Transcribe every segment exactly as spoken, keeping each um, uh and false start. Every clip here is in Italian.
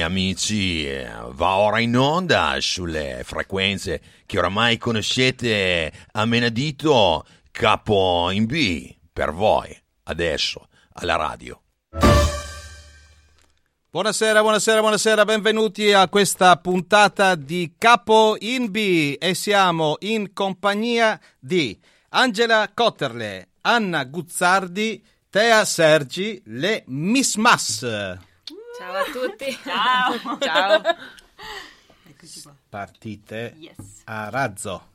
amici, va ora in onda sulle frequenze che oramai conoscete a menadito, Capo in B, per voi, adesso, alla radio. Buonasera, buonasera, buonasera, benvenuti a questa puntata di Capo in B e siamo in compagnia di Angela Cotterle, Anna Guzzardi, Tea Sergi, le Miss Mass. Ciao a tutti. Ciao. Ciao. Eccoci qua. Partite Yes. a razzo.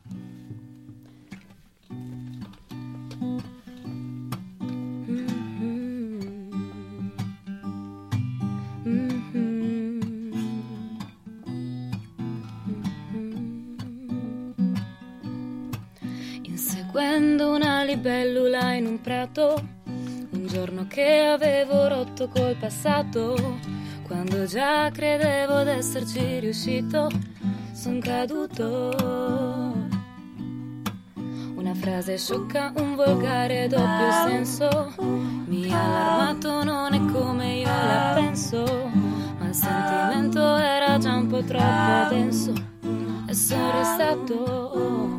Inseguendo una libellula in un prato, un giorno che avevo rotto col passato, quando già credevo d'esserci riuscito, son caduto. Una frase sciocca, un volgare doppio senso, mi ha allarmato, non è come io la penso, ma il sentimento era già un po' troppo denso e sono restato.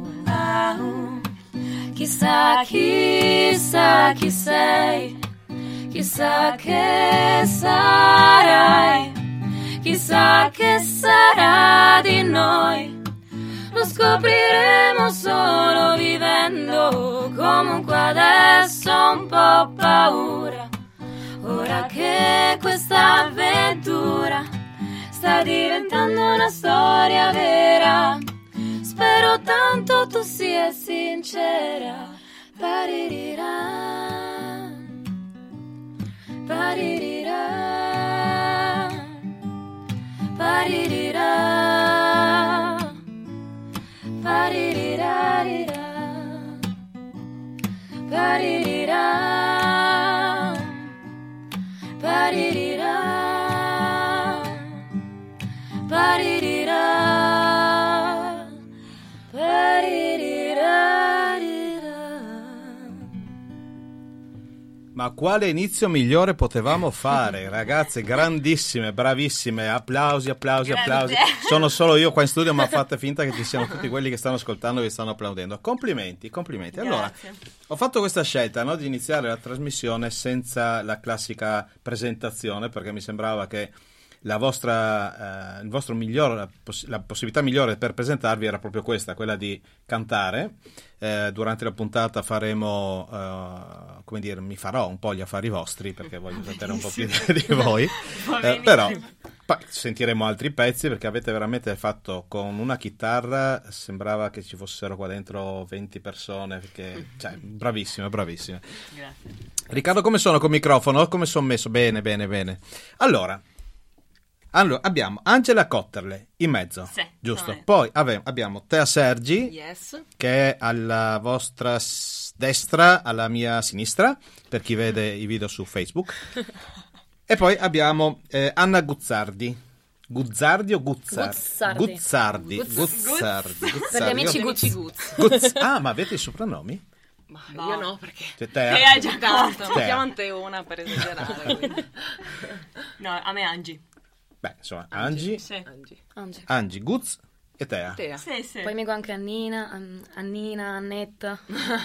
Chissà, chissà chi sei, chissà che sarai, chissà che sarà di noi, lo scopriremo solo vivendo, comunque adesso ho un po' paura, ora che questa avventura sta diventando una storia vera. Spero tanto tu sia sincera. Paririra, paririra, paririra, paririrarira, paririra, paririra, paririra. Ma quale inizio migliore potevamo fare, ragazze, grandissime, bravissime, applausi, applausi, applausi. Sono solo io qua in studio, ma fate finta che ci siano tutti quelli che stanno ascoltando e vi stanno applaudendo. Complimenti, complimenti. Allora, ho fatto questa scelta, no, di iniziare la trasmissione senza la classica presentazione, perché mi sembrava che la vostra, eh, il vostro miglior, la, poss- la possibilità migliore per presentarvi era proprio questa, quella di cantare. Eh, durante la puntata faremo, eh, come dire, mi farò un po' gli affari vostri, perché voglio sapere un po' più di, di voi, eh, però poi sentiremo altri pezzi, perché avete veramente fatto con una chitarra, sembrava che ci fossero qua dentro venti persone, perché, cioè, bravissime, bravissime. Grazie. Riccardo, come sono col microfono? Come sono messo? Bene, bene, bene. Allora, Allora, abbiamo Angela Cotterle in mezzo, sì, giusto? vabbè. Poi ave- abbiamo Tea Sergi, Yes. che è alla vostra s- destra, alla mia sinistra, per chi vede i video su Facebook. E poi abbiamo eh, Anna Guzzardi. Guzzardi o Guzzardi? Guzzardi. Guzzardi. Guzz. Guzzardi. Guzzardi. Per gli amici Io- Guzzi. Guzz. Ah, ma avete i soprannomi? Ma No. io no, perché Cioè, Tea. Che hai già tanto, Te. mi chiamano te una per esagerare. quindi. No, a me Angi. Beh, insomma, Angi, Sì. Angi. Ange. Angi, Guzz e Tea. Tea. Sì, sì. Poi mi dico anche Annina, An- Annina, Annetta.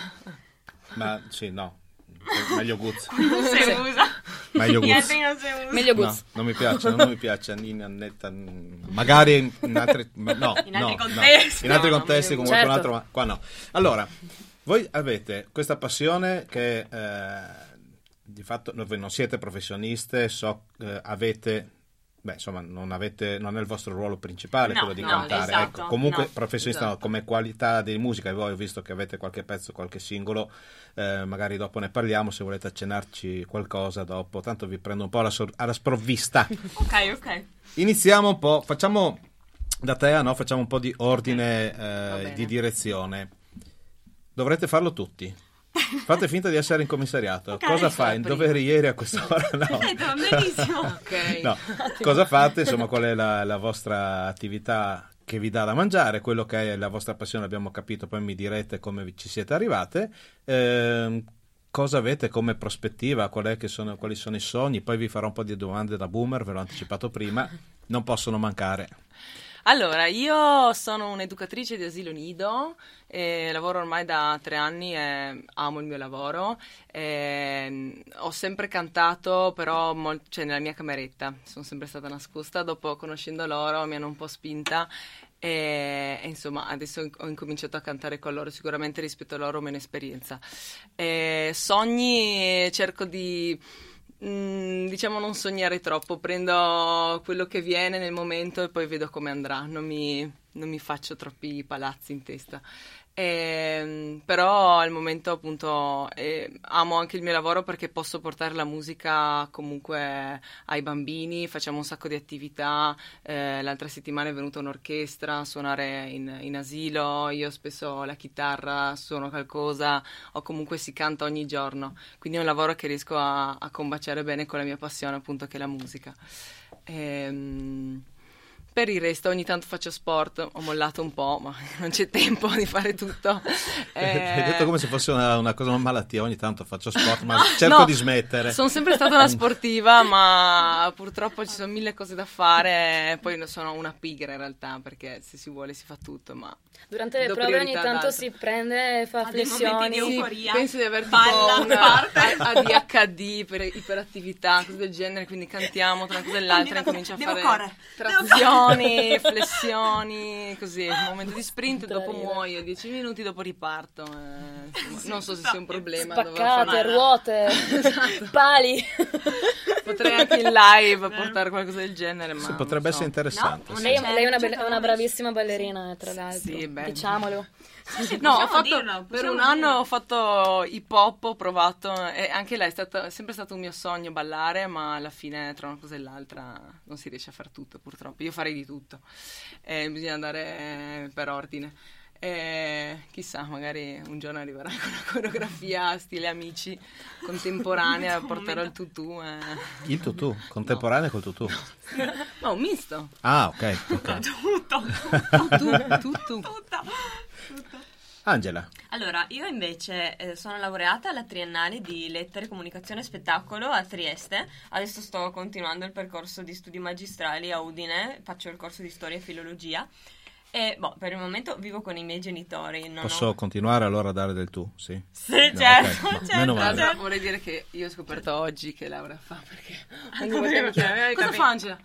Ma sì, no. Meglio Guzz. Non si usa. Meglio Gli Guzz. altri non si usa. Meglio No, Guzz. non mi piace, non mi piace Nina, Annetta, mm, magari in, in altri, ma no, In altri no, contesti. no. In altri No, contesti no, come qualcun certo. altro, ma qua no. Allora, voi avete questa passione che eh, di fatto no, voi non siete professioniste, so eh, avete beh, insomma, non avete non è il vostro ruolo principale No, quello di no, cantare, esatto, ecco, comunque no, professionista no, esatto. come qualità di musica, voi ho visto che avete qualche pezzo, qualche singolo, eh, magari dopo ne parliamo, se volete accennarci qualcosa dopo, tanto vi prendo un po' alla, sor- alla sprovvista. Ok, ok. Iniziamo un po', facciamo da Tea, no? Facciamo un po' di ordine, eh, bene. di direzione. Dovrete farlo tutti. Fate finta di essere in commissariato. Ok, Cosa sì, fai? In prima. dovere ieri a quest'ora? No. Perfetto, benissimo. Ok. No. Cosa fate? Insomma, qual è la, la vostra attività che vi dà da mangiare? Quello che è la vostra passione abbiamo capito, poi mi direte come vi- ci siete arrivate. Ehm, cosa avete come prospettiva, qual è che sono, quali sono i sogni, poi vi farò un po' di domande da boomer, ve l'ho anticipato prima, non possono mancare. Allora, io sono un'educatrice di asilo nido, e lavoro ormai da tre anni e amo il mio lavoro. E ho sempre cantato, però mol- cioè nella mia cameretta, sono sempre stata nascosta. Dopo, conoscendo loro, mi hanno un po' spinta e, e insomma adesso ho incominciato a cantare con loro. Sicuramente rispetto a loro ho meno esperienza. E sogni, cerco di... Mm, diciamo non sognare troppo, prendo quello che viene nel momento e poi vedo come andrà, non mi, non mi faccio troppi palazzi in testa. E, però al momento appunto eh, amo anche il mio lavoro perché posso portare la musica comunque ai bambini, facciamo un sacco di attività. Eh, l'altra settimana è venuta un'orchestra a suonare in, in asilo, io spesso ho la chitarra, suono qualcosa o comunque si canta ogni giorno, quindi è un lavoro che riesco a, a combaciare bene con la mia passione appunto che è la musica. E, per il resto ogni tanto faccio sport, ho mollato un po', ma non c'è tempo di fare tutto. Eh... Hai detto come se fosse una, una cosa, una malattia, ogni tanto faccio sport, ma cerco no, di smettere. Sono sempre stata una sportiva, ma purtroppo ci sono mille cose da fare, poi sono una pigra in realtà, perché se si vuole si fa tutto, ma... Durante le do prove ogni priorità tanto ad si altro. prende, fa Ha dei momenti flessioni. di euforia. Penso di aver tipo Balla, una parte. A D H D, per iperattività, cose del genere, quindi cantiamo tra una cosa e l'altra, incomincio a Devo fare correre. trazioni, flessioni, così, un momento di sprint, dopo Contrariere. muoio, dieci minuti, dopo riparto. eh, insomma, non so se sia un problema. dover Spaccate, fare- ruote, pali. Potrei anche in live portare qualcosa del genere, ma Sì, non potrebbe so. essere interessante. No, sì. Lei, Certo, lei è una, be- certo. è una bravissima ballerina, eh, tra l'altro. Sì, bello. Diciamolo. No, ho Possiamo fatto, dirlo, per possiamo un anno dirlo. ho fatto hip hop, ho provato e anche lei è, stata, è sempre stato un mio sogno ballare, ma alla fine tra una cosa e l'altra non si riesce a fare tutto purtroppo. Io farei di tutto, eh, bisogna andare eh, per ordine. E chissà, magari un giorno arriverà con una coreografia stile Amici contemporanea, porterò il tutù. E... Il tutù, contemporaneo col tutù. No, un misto. Ah, ok, ok. Tutto. Tutù, tutù. Tutto. Angela, Allora, io invece eh, sono laureata alla triennale di Lettere, Comunicazione e Spettacolo a Trieste. Adesso sto continuando il percorso di studi magistrali a Udine, faccio il corso di Storia e Filologia. E boh, per il momento vivo con i miei genitori. Non posso ho... continuare allora a dare del tu? Sì. Sì, No, certo, ok, no, certo, meno male. Allora, certo. vorrei dire che io ho scoperto oggi che Laura fa, perché ogni come volta mi chiama, hai cosa capito? fa Angela?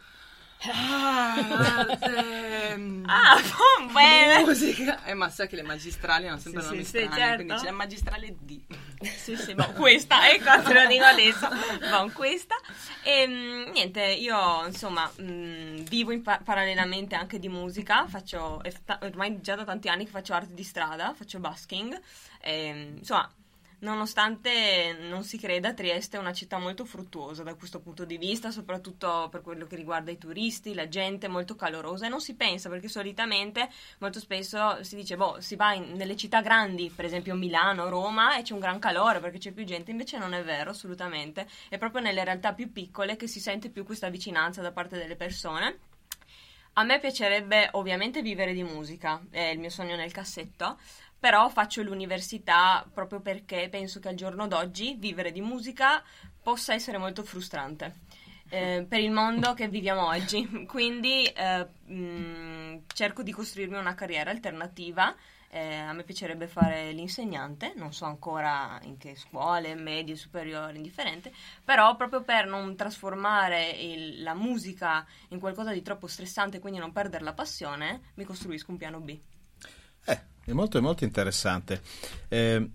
Ah, ehm, Ah, bene. musica. Eh, ma sa che le magistrali hanno sempre Sì, nomi sì, sì, strani, certo. quindi c'è la magistrale D. Sì, sì, boh, questa, ecco, te lo dico adesso, boh, questa. E mh, niente, io insomma mh, vivo in pa- parallelamente anche di musica, faccio, è ta- ormai già da tanti anni che faccio arte di strada, faccio busking, e, mh, insomma, nonostante non si creda, Trieste è una città molto fruttuosa da questo punto di vista, soprattutto per quello che riguarda i turisti, la gente è molto calorosa e non si pensa, perché solitamente molto spesso si dice, boh, si va in- nelle città grandi, per esempio Milano, Roma, e c'è un gran calore perché c'è più gente, invece non è vero assolutamente, è proprio nelle realtà più piccole che si sente più questa vicinanza da parte delle persone. A me piacerebbe ovviamente vivere di musica, è il mio sogno nel cassetto, però faccio l'università proprio perché penso che al giorno d'oggi vivere di musica possa essere molto frustrante eh, per il mondo che viviamo oggi. Quindi eh, mh, cerco di costruirmi una carriera alternativa. Eh, a me piacerebbe fare l'insegnante, non so ancora in che scuole, medie, superiori, indifferente, però proprio per non trasformare il- la musica in qualcosa di troppo stressante, quindi non perdere la passione, mi costruisco un piano B. Eh, è molto, è molto interessante. Eh,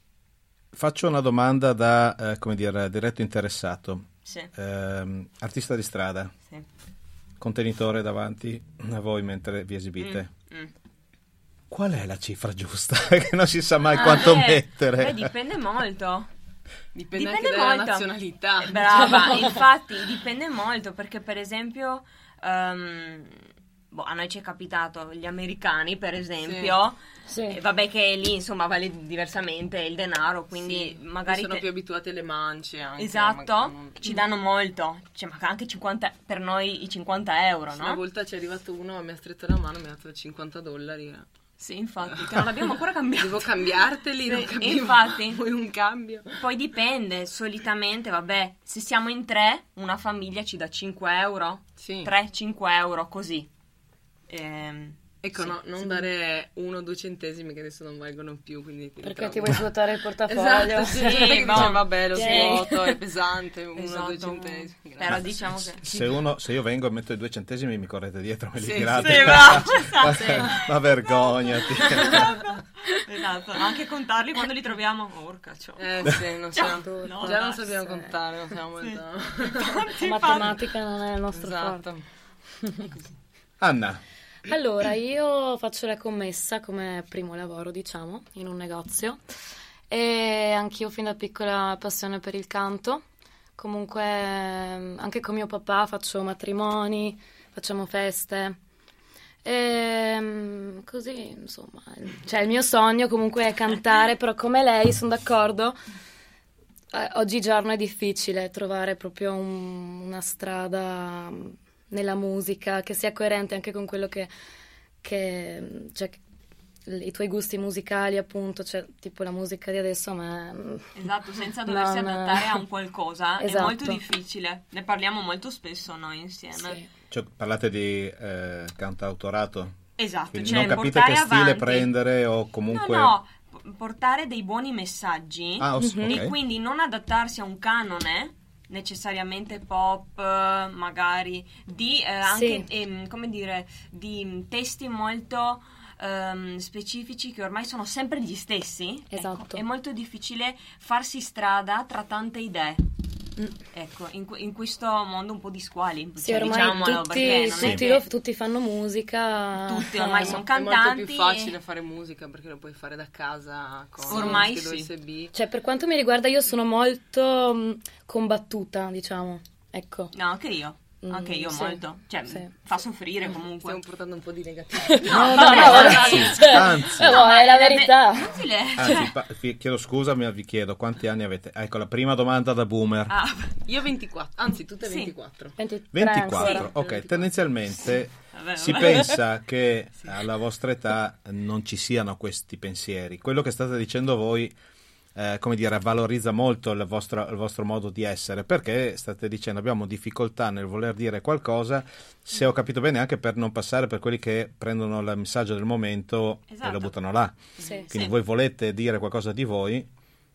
faccio una domanda da, eh, come dire, diretto interessato. Sì, Ehm, artista di strada, sì. contenitore davanti a voi mentre vi esibite. Mm, mm. Qual è la cifra giusta? Che non si sa mai quanto Ah, eh, mettere. beh, dipende molto. Dipende, Dipende anche dalla molto. nazionalità. Eh, Brava, infatti dipende molto perché per esempio ehm, boh, a noi ci è capitato gli americani per esempio Sì. e vabbè che lì insomma vale diversamente il denaro, quindi Sì, magari sono te- più abituati alle mance anche, esatto, ma- non- ci danno molto, cioè ma anche cinquanta per noi i cinquanta euro, Una no? volta ci è arrivato uno, mi ha stretto la mano, mi ha dato cinquanta dollari. Sì, infatti, che non abbiamo ancora cambiato. Devo cambiarteli, non Sì, capivo. infatti. Vuoi un cambio? Poi dipende, solitamente, vabbè, se siamo in tre, una famiglia ci dà cinque euro, Sì. tre cinque euro, così. Ehm, Ecco, sì, no, non sì. dare uno o due centesimi che adesso non valgono più, quindi ti Perché ti ritrovi. vuoi svuotare il portafoglio. Esatto, sì, Sì, perché boh. dice, vabbè, lo Sì. svuoto, è pesante, uno o Esatto. due centesimi. Però Grazie. diciamo che... Se, uno, se io vengo e metto i due centesimi mi correte dietro, me li Sì, tirate. sì, bravo, ma, esatto. ma vergognati. Esatto, esatto, anche contarli quando li troviamo. Orca, ciao. Eh sì, non Ciao. siamo, No, già non sì. sappiamo contare, non siamo Sì. molto... La matematica non è il nostro Esatto. forte. Anna, Allora, io faccio la commessa come primo lavoro, diciamo, in un negozio. E anch'io fin da piccola passione per il canto. Comunque, ehm, anche con mio papà faccio matrimoni, facciamo feste. E così, insomma, cioè il mio sogno comunque è cantare, però come lei sono d'accordo. Eh, oggigiorno è difficile trovare proprio un- una strada nella musica che sia coerente anche con quello che, che cioè, i tuoi gusti musicali, appunto, cioè tipo la musica di adesso, ma Esatto, senza doversi Non- adattare a un qualcosa è Esatto. molto difficile. Ne parliamo molto spesso noi insieme. sì. cioè, parlate di eh, cantautorato? Esatto, Quindi cioè non capite portare che stile avanti- prendere o comunque... No, no, p- portare dei buoni messaggi Ah, os- Mhm. ok. e quindi non adattarsi a un canone necessariamente pop, eh, magari di eh, anche Sì. ehm, come dire, di mm, testi molto ehm, specifici che ormai sono sempre gli stessi. Esatto. Ecco, è molto difficile farsi strada tra tante idee. Mm. Ecco, in, que- in questo mondo un po' di squali, Sì, cioè, ormai diciamolo, tutti, perché non è tutti, che lo- tutti fanno musica. tutti ormai eh, sono È molto cantanti. più facile e- fare musica perché lo puoi fare da casa con Ormai uno scheda sì. U S B. Cioè, per quanto mi riguarda, io sono molto mh, combattuta, diciamo. Ecco. No, anche io. Mm, Anche io sì, molto. Cioè, sì. fa soffrire Stiamo comunque. portando un po' di negativo. No, no, vabbè, no, ragazzi, ragazzi, cioè, anzi. eh, no, è la verità. È inutile. Anzi, pa- vi chiedo scusa, ma vi chiedo quanti anni avete? Ecco, la prima domanda da boomer. Ah, Io ventiquattro, anzi tutte Sì. ventiquattro. ventitré ventiquattro, ancora. ok, tendenzialmente vabbè, si vabbè. pensa che alla vostra età non ci siano questi pensieri. Quello che state dicendo voi, eh, come dire, valorizza molto il vostro, il vostro modo di essere, perché state dicendo abbiamo difficoltà nel voler dire qualcosa, se ho capito bene, anche per non passare per quelli che prendono il messaggio del momento e Esatto. lo buttano là. Sì. Quindi Sì. voi volete dire qualcosa di voi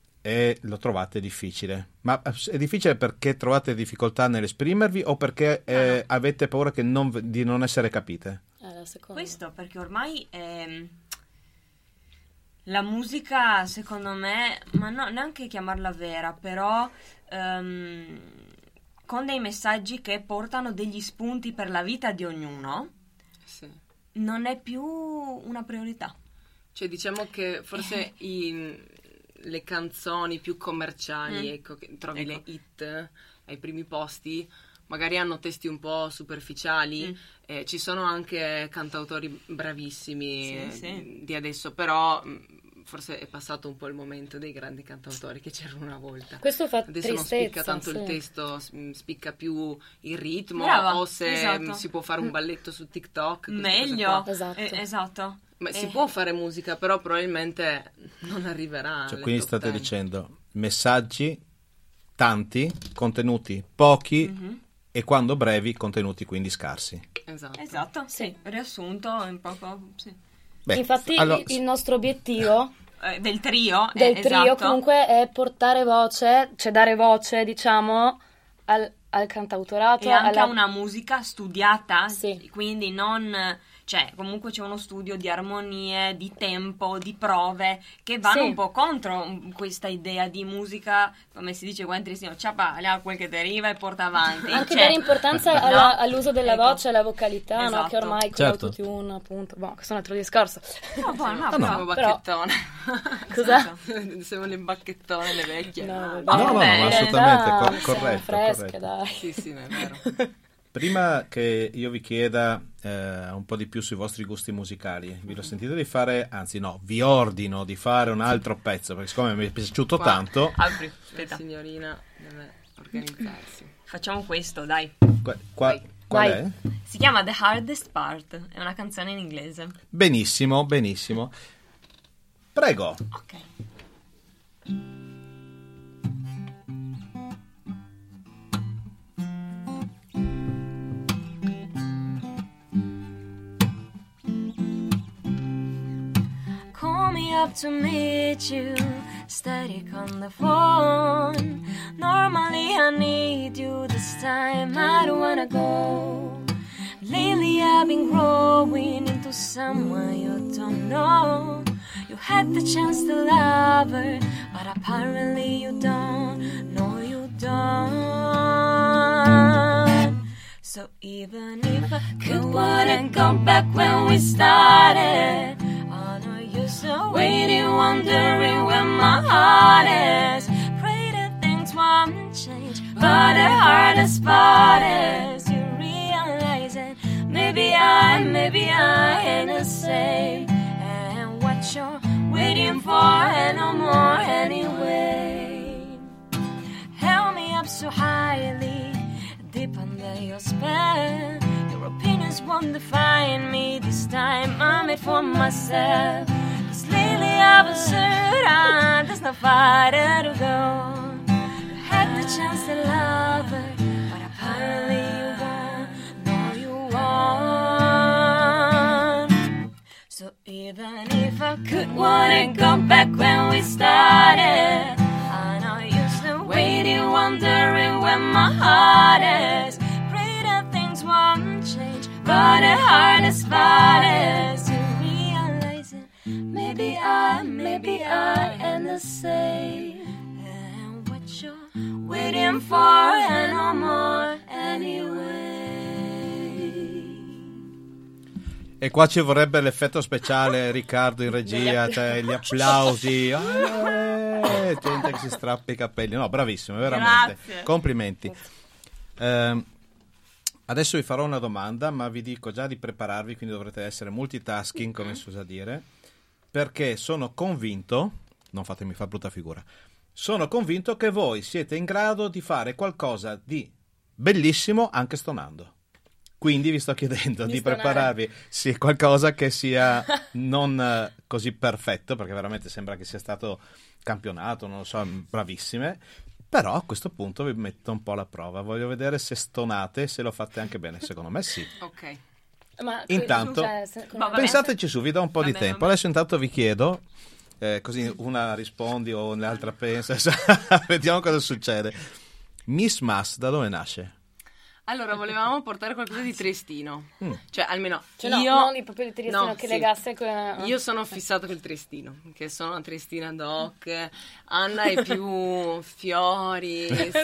e lo trovate difficile. Ma è difficile perché trovate difficoltà nell'esprimervi o perché eh, avete paura che non, di non essere capite? Eh, la seconda. Questo perché ormai ehm, la musica, secondo me, ma no, neanche chiamarla vera, però ehm, con dei messaggi che portano degli spunti per la vita di ognuno, Sì. non è più una priorità. Cioè diciamo che forse i- le canzoni più commerciali, Mm. ecco, che trovi Ecco. le hit ai primi posti, magari hanno testi un po' superficiali. Mm. Eh, ci sono anche cantautori bravissimi Sì, eh, sì. di adesso, però mh, forse è passato un po' il momento dei grandi cantautori che c'erano una volta. Questo fa Adesso non tristezza. spicca tanto il sì. testo, s- spicca più il ritmo, Brava, o se esatto. mh, si può fare un balletto su TikTok. queste cose Meglio. qua. Esatto. Eh, esatto. Ma si Eh, può fare musica, però probabilmente non arriverà. Cioè, alle quindi top state ten. dicendo messaggi tanti, contenuti pochi mhm. e quando brevi contenuti quindi scarsi. Esatto. Esatto, sì, riassunto in poco, sì. Beh, Infatti allora, il nostro obiettivo Eh, del trio, del eh, trio esatto. comunque è portare voce, cioè dare voce, diciamo, al, al cantautorato, E anche alla... a una musica studiata, Sì. quindi non, cioè comunque c'è uno studio di armonie, di tempo, di prove che vanno Sì. un po' contro mm, questa idea di musica, come si dice qua in Tristino, ciapa, a quel che deriva e porta avanti. Anche Cioè, dare importanza no? alla- all'uso della Ecco. voce, alla vocalità, no? Esatto. Che ormai con Certo. l'autotune, appunto, boh, questo è un altro discorso. No, boh, no, no. però- Siamo Però- bacchettone. Cosa? Siamo le bacchettone, le vecchie. No, vabbè. No, no, no, Vabbè, ma in assolutamente, realtà cor- siamo corretto, fresche, corretto. dai. Sì, sì, è vero. Prima che io vi chieda eh, un po' di più sui vostri gusti musicali, vi l'ho sentito di fare, anzi no, vi ordino di fare un altro pezzo, perché siccome mi è piaciuto Qua. tanto, Apri, La aspetta. signorina deve organizzarsi. Facciamo questo, dai. qua, qua- Qual Vai. è? Si chiama The Hardest Part, è una canzone in inglese. Benissimo, benissimo. Prego. Ok. Call me up to meet you, static on the phone. Normally I need you, this time I don't wanna go. Lately I've been growing into someone you don't know. You had the chance to love her, but apparently you don't. No, you don't. So even if I could, wouldn't go back when we started. I know you're still waiting, wondering where my heart is. Pray that things won't change, but the hardest part is you realize it. Maybe I, maybe I ain't the same. And what you're waiting for, and no more anyway. Held me up so highly, deep under your spell. Your opinions won't define me. This time I'm made for myself. Cause lately I've been certain there's no farther to go. You had the chance to love her, but apparently you won't. No, you won't. So even if I could, wouldn't go back when we started. I know you're still waiting, wondering where my heart is. Pray that things won't change, but the hardest part is you realize it. Maybe I, maybe I am the same. And what you're waiting for, and no more anyway. E qua ci vorrebbe l'effetto speciale, Riccardo in regia, cioè gli applausi, eh, gente che si strappa i capelli. No, bravissimo, veramente. Grazie. Complimenti. Eh, adesso vi farò una domanda, ma vi dico già di prepararvi, quindi dovrete essere multitasking, come si usa dire, perché sono convinto, non fatemi fare brutta figura, sono convinto che voi siete in grado di fare qualcosa di bellissimo anche stonando. Quindi vi sto chiedendo Di di stonare. prepararvi sì, qualcosa che sia non eh, così perfetto, perché veramente sembra che sia stato campionato, non lo so, bravissime, però a questo punto vi metto un po' alla prova. Voglio vedere se stonate, se lo fate anche bene. Secondo me sì. Ok. Ma Intanto, cioè, se- come- Vabbè. pensateci su, vi do un po' di Vabbè, tempo. vabbè. Adesso intanto vi chiedo, eh, così una rispondi o l'altra pensa, vediamo cosa succede. Miss Mass da dove nasce? Allora, volevamo portare qualcosa di triestino. Mm. Cioè, almeno Cioè, no, io... non di proprio il triestino No, che sì. legasse con... Io sono fissato col triestino, che sono una triestina doc. Anna è più fiori,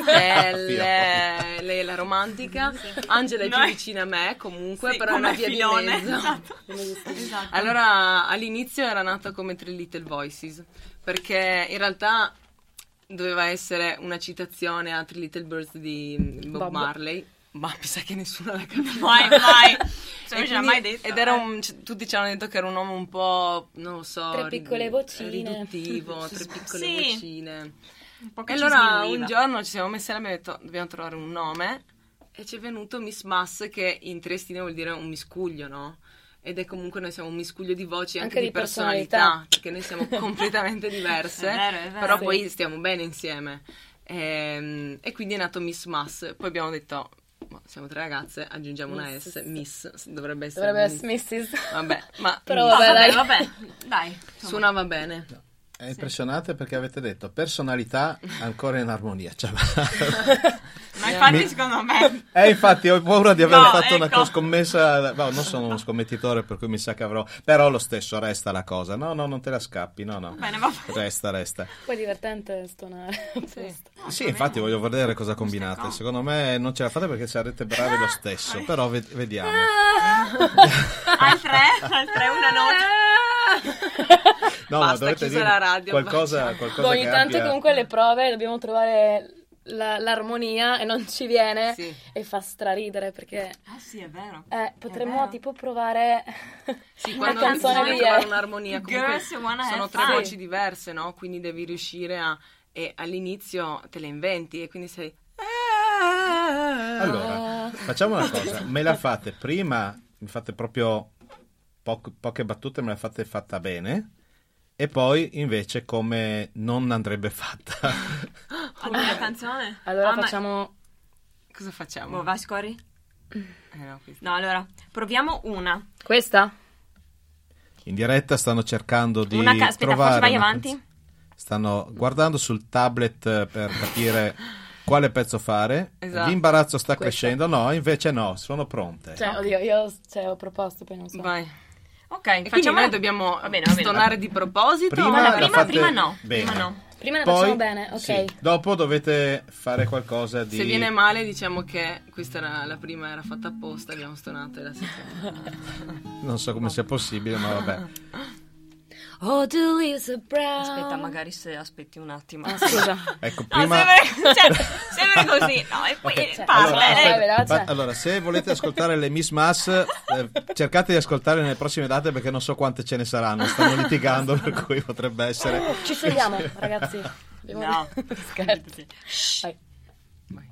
stelle, lei è la romantica. Angela è più Noi- vicina a me comunque, Sì, però è una come via di filone. mezzo. Esatto. Esatto. Allora, all'inizio era nata come Three Little Voices, perché in realtà doveva essere una citazione a Three Little Birds di Bob, Bob. Marley, ma mi sa che nessuno l'ha capito. Mai, mai. E Cioè, non ce l'ha quindi- mai detto. ed era eh. un, c- tutti ci hanno detto che era un uomo un po', non lo so, Tre piccole ri- vocine. riduttivo, tre piccole Sì. vocine. Un po' che E ci allora sminuiva. un giorno ci siamo messi e abbiamo detto dobbiamo trovare un nome e ci è venuto Miss Mass, che in triestino vuol dire un miscuglio, no? Ed è comunque, noi siamo un miscuglio di voci, anche, Anche di di personalità, personalità. perché noi siamo completamente diverse, È vero, è vero. però Sì. poi stiamo bene insieme. E, e quindi è nato Miss Mass. Poi abbiamo detto, "Ma siamo tre ragazze, aggiungiamo una Miss. S, Miss, dovrebbe essere Dovrebbe Miss." essere missus Vabbè, ma Però Miss. No, vabbè, vabbè, dai. vabbè, dai. insomma. Suonava bene. È impressionante perché avete detto personalità ancora in armonia. Cioè, Ma infatti, Mi- secondo me... eh, infatti ho paura di aver No, fatto una ecco. co- scommessa. No, non sono uno scommettitore, per cui mi sa che avrò. Però lo stesso resta la cosa. No, no, non te la scappi. No, no. Bene, va bene. Resta, resta. Poi è divertente stonare. Sì. Sì, infatti voglio vedere cosa combinate. Secondo me non ce la fate perché sarete bravi lo stesso. Però ve- vediamo. Al tre, al tre una nota. No, Basta, ma dovete chiusa dire la radio, qualcosa, basta. qualcosa Boh, ogni che tanto abbia... comunque le prove dobbiamo trovare la- l'armonia e non ci viene Sì. e fa straridere perché Ah sì, è vero. eh, potremmo vero. tipo provare Sì, una quando canzone bisogna lì trovare eh. un'armonia, comunque Girls wanna sono have tre fun. voci diverse, no? Quindi devi riuscire a... E all'inizio te le inventi e quindi sei... Allora, Facciamo una cosa, me la fate prima, mi fate proprio po- poche battute, me la fate fatta bene, e poi invece come non andrebbe fatta. Allora, la canzone? Allora Ah, ma- facciamo... Cosa facciamo? Boh, vai, scorri? Eh, no, questa- No, allora, proviamo una. Questa? In diretta stanno cercando di Una ca- aspetta, trovare forse vai una avanti? canz- stanno guardando sul tablet eh, per capire quale pezzo fare. Esatto. L'imbarazzo sta Questa. crescendo. No, invece no, sono pronte. Cioè, oddio, io cioè, ho proposto, poi non so. Vai. Ok, E quindi facciamo. noi dobbiamo Va bene, va bene. stonare di proposito. Prima No, no, la prima, fate prima no. bene. Prima no. Prima la Poi, facciamo bene, ok. sì, dopo dovete fare qualcosa di... Se viene male diciamo che questa era la prima, era fatta apposta, abbiamo stonato e la seconda. Non so come sia possibile, ma vabbè. Oh, the leaves are brown. Aspetta, magari se aspetti un attimo. Ah, scusa. Ecco, No, prima... sempre, cioè, sempre così. No, e poi Ok, parla. allora, eh. aspetta, veloce. fa- allora, se volete ascoltare le Miss Mass, eh, cercate di ascoltare nelle prossime date perché non so quante ce ne saranno. Stanno litigando, per cui potrebbe essere. Ci seguiamo, ragazzi. Abbiamo- No. Scherzi. Vai. Vai.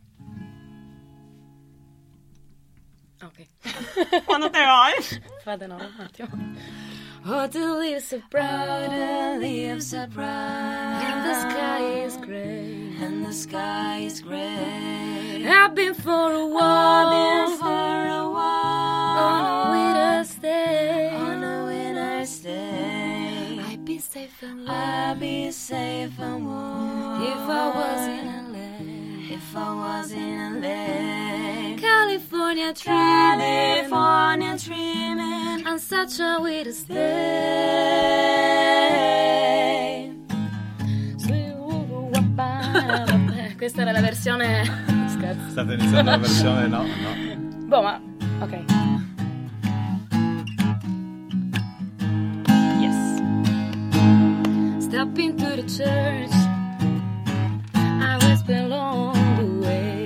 Ok. Quando te vai. Fate no, un attimo. Oh, the leaves are brown. The leaves are brown And the sky is gray. and the sky is gray. I've been for a I've walk been for a walk on a winter's day. on a winter's day. I'd be safe and I'd warm be safe and warm if I was in L A. if I was in L A. California dreaming California dreaming on such a winter's day. Questa era la versione. Scherzo. State iniziando la versione, no, no. Boh, ma. Ok. Yes. Step into the church. I whisper along the way.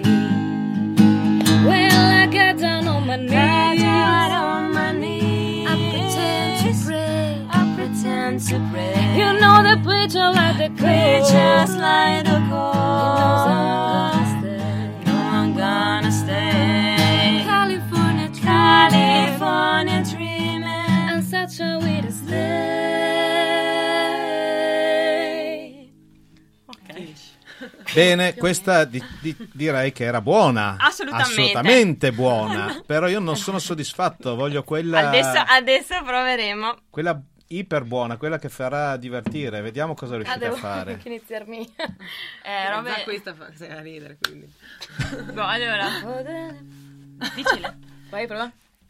Well, I got down on my knees. Got down on my knees. I pretend to pray. I pretend to pray. You know the preacher like the Preachers cold. like the He knows I'm gonna stay. No, I'm gonna stay. California dreaming California dreaming. on such a winter's day. Bene, questa di- di- direi che era buona. Assolutamente. Assolutamente buona. Però io non sono soddisfatto, voglio quella. Adesso, adesso proveremo. Quella iper buona, quella che farà divertire. Vediamo cosa Ah, riuscite devo a fare. anche iniziarmi. Eh, robe... Già questa fa sei a ridere, quindi. No, allora, difficile. Vai, prova.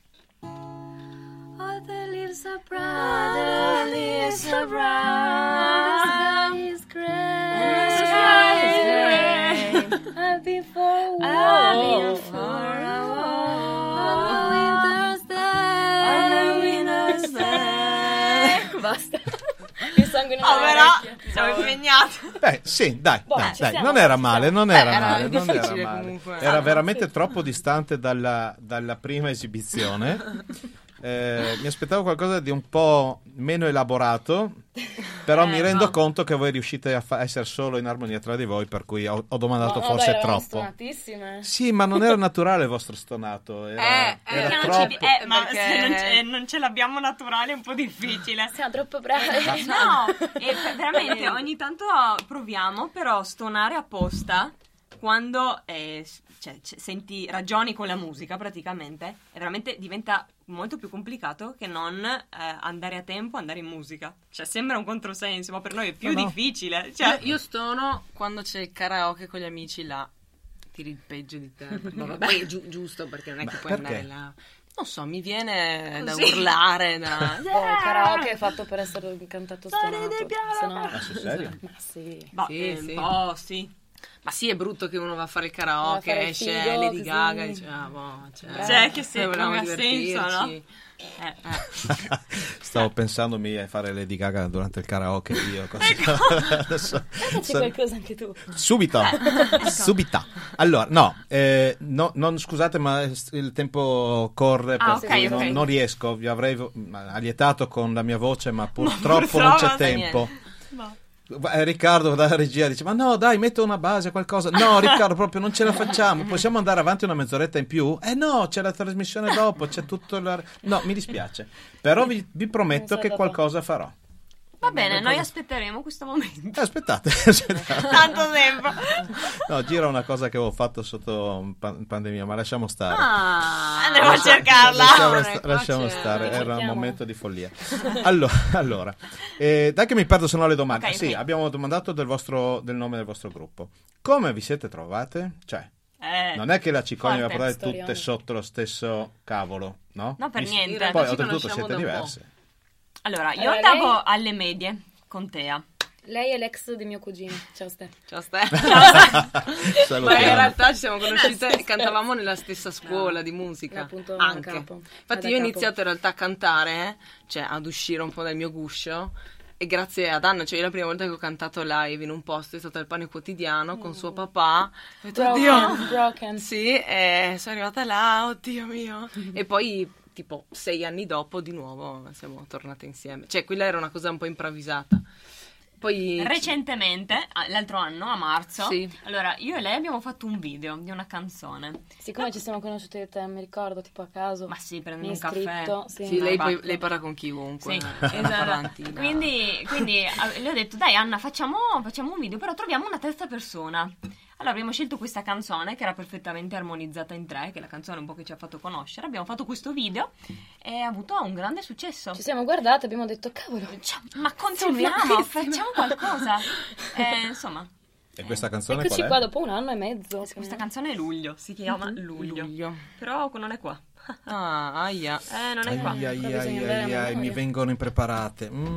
All the leaves are brown. The leaves are brown. The sky is gray. The sky is gray. I've been for a I've walk been for a walk on a winter's on a day. winter's day. Basta. Il sangue non Oh, è però, siamo impegnati. Beh, sì, dai, Boh, dai, ci dai, siamo, non era ci male, siamo. non era Beh, era male, non era difficile male. comunque. Era Ah, veramente sì. troppo distante dalla, dalla prima esibizione. Eh, mi aspettavo qualcosa di un po' meno elaborato, però Eh, mi rendo no. conto che voi riuscite a fa- essere solo in armonia tra di voi, per cui ho, ho domandato No, no, forse dai, eravamo troppo. stonatissime. Sì, ma non era naturale il vostro stonato, era, Eh, eh, era Perché non troppo. ci- eh, ma Perché- se non, ce, non ce l'abbiamo naturale è un po' difficile. Siamo troppo bravi. No, e per- veramente ogni tanto proviamo, però stonare apposta quando eh, s- cioè, c- senti ragioni con la musica praticamente, e veramente diventa molto più complicato che non eh, andare a tempo, andare in musica. Cioè sembra un controsenso, ma per noi è più No, no. difficile. Cioè, Io, io stono quando c'è il karaoke con gli amici là. Tiri il peggio di te. Ma vabbè, poi è giu- giusto perché non è che puoi perché? andare là. Non so, mi viene da Così. urlare, da... Oh, il karaoke è fatto per essere cantato stonato. Se no... Ah, sul serio? Ma sì. boh, Sì, eh, sì. un po' sì. Ma sì, è brutto che uno va a fare il Va a karaoke, fare il esce figo, Lady così. Gaga e dice, ah, boh, cioè, Cioè, che se- noi volevamo non ha senso, no? divertirci. Eh. Stavo pensandomi a fare Lady Gaga durante il karaoke io. così. Adesso- Facci so- qualcosa anche tu. Subito, subito. Allora, no, eh, no, non scusate, ma il tempo corre, Ah, per ok, cui ok. non, non riesco. Vi avrei vo- allietato con la mia voce, ma purtroppo Purtroppo non c'è non fa tempo. No. Eh, Riccardo dalla regia dice: ma no, dai, metto una base, qualcosa. No, Riccardo, proprio non ce la facciamo. Possiamo andare avanti una mezz'oretta in più? Eh no, c'è la trasmissione dopo, c'è tutto il... No, mi dispiace, però vi, vi prometto che qualcosa farò. Va bene, noi aspetteremo questo momento. Eh, aspettate, aspettate. Tanto tempo. No, gira una cosa che avevo fatto sotto pan- pandemia, ma lasciamo stare. Ah, Andremo a cercarla. Lasciamo, Ecco, sta- lasciamo c'è. stare, era un Cerchiamo. momento di follia. Allora, allora eh, dai che mi perdo se no le domande. Ok, sì, ok. abbiamo domandato del, vostro, del nome del vostro gruppo. Come vi siete trovate? Cioè, Eh, non è che la Ciccone vi ha forte. portate tutte Storione. sotto lo stesso cavolo, no? No, per Vi- niente. In realtà Poi ci oltretutto conosciamo siete da un po'. diverse. Allora, io Allora, andavo lei- alle medie con Tea. Lei è l'ex di mio cugino. Ciao Ste. Ciao Ste. Ma in Salutiamo. realtà ci siamo conosciute e cantavamo nella stessa scuola di musica. Appunto, a anche. capo. Infatti Da io ho capo. iniziato in realtà a cantare, cioè ad uscire un po' dal mio guscio. E grazie ad Anna, cioè io la prima volta che ho cantato live in un posto è stato al Pane Quotidiano con suo papà. Ho detto, oddio, Broken, broken. sì, e sono arrivata là, oddio mio. E poi, tipo, sei anni dopo, di nuovo siamo tornate insieme. Cioè, quella era una cosa un po' improvvisata. Poi... Recentemente, ah, l'altro anno, a marzo, Sì. allora io e lei abbiamo fatto un video di una canzone. Siccome ci siamo conosciuti da te, mi ricordo, tipo a caso. Ma sì, prendendo mi un caffè. iscritto, Sì, Sì, lei, basta. poi, lei parla con chiunque. Sì, è una esatto. parlantina. Quindi, quindi eh, le ho detto, dai Anna, facciamo, facciamo un video, però troviamo una terza persona. Allora abbiamo scelto questa canzone che era perfettamente armonizzata in tre, che è la canzone un po' che ci ha fatto conoscere. Abbiamo fatto questo video e ha avuto un grande successo. Ci siamo guardate e abbiamo detto, cavolo. Cioè, ma continuiamo, fighissime. facciamo qualcosa. Eh, insomma, E questa canzone Eccoci qual è? qua dopo un anno e mezzo. questa canzone è Luglio, si chiama Luglio. Luglio. Però non è qua. Ah, aia. Eh, non è qua. Ai, ai, Qua ai, bisogna andare a ai, ai, memoria. mi vengono impreparate. Mm.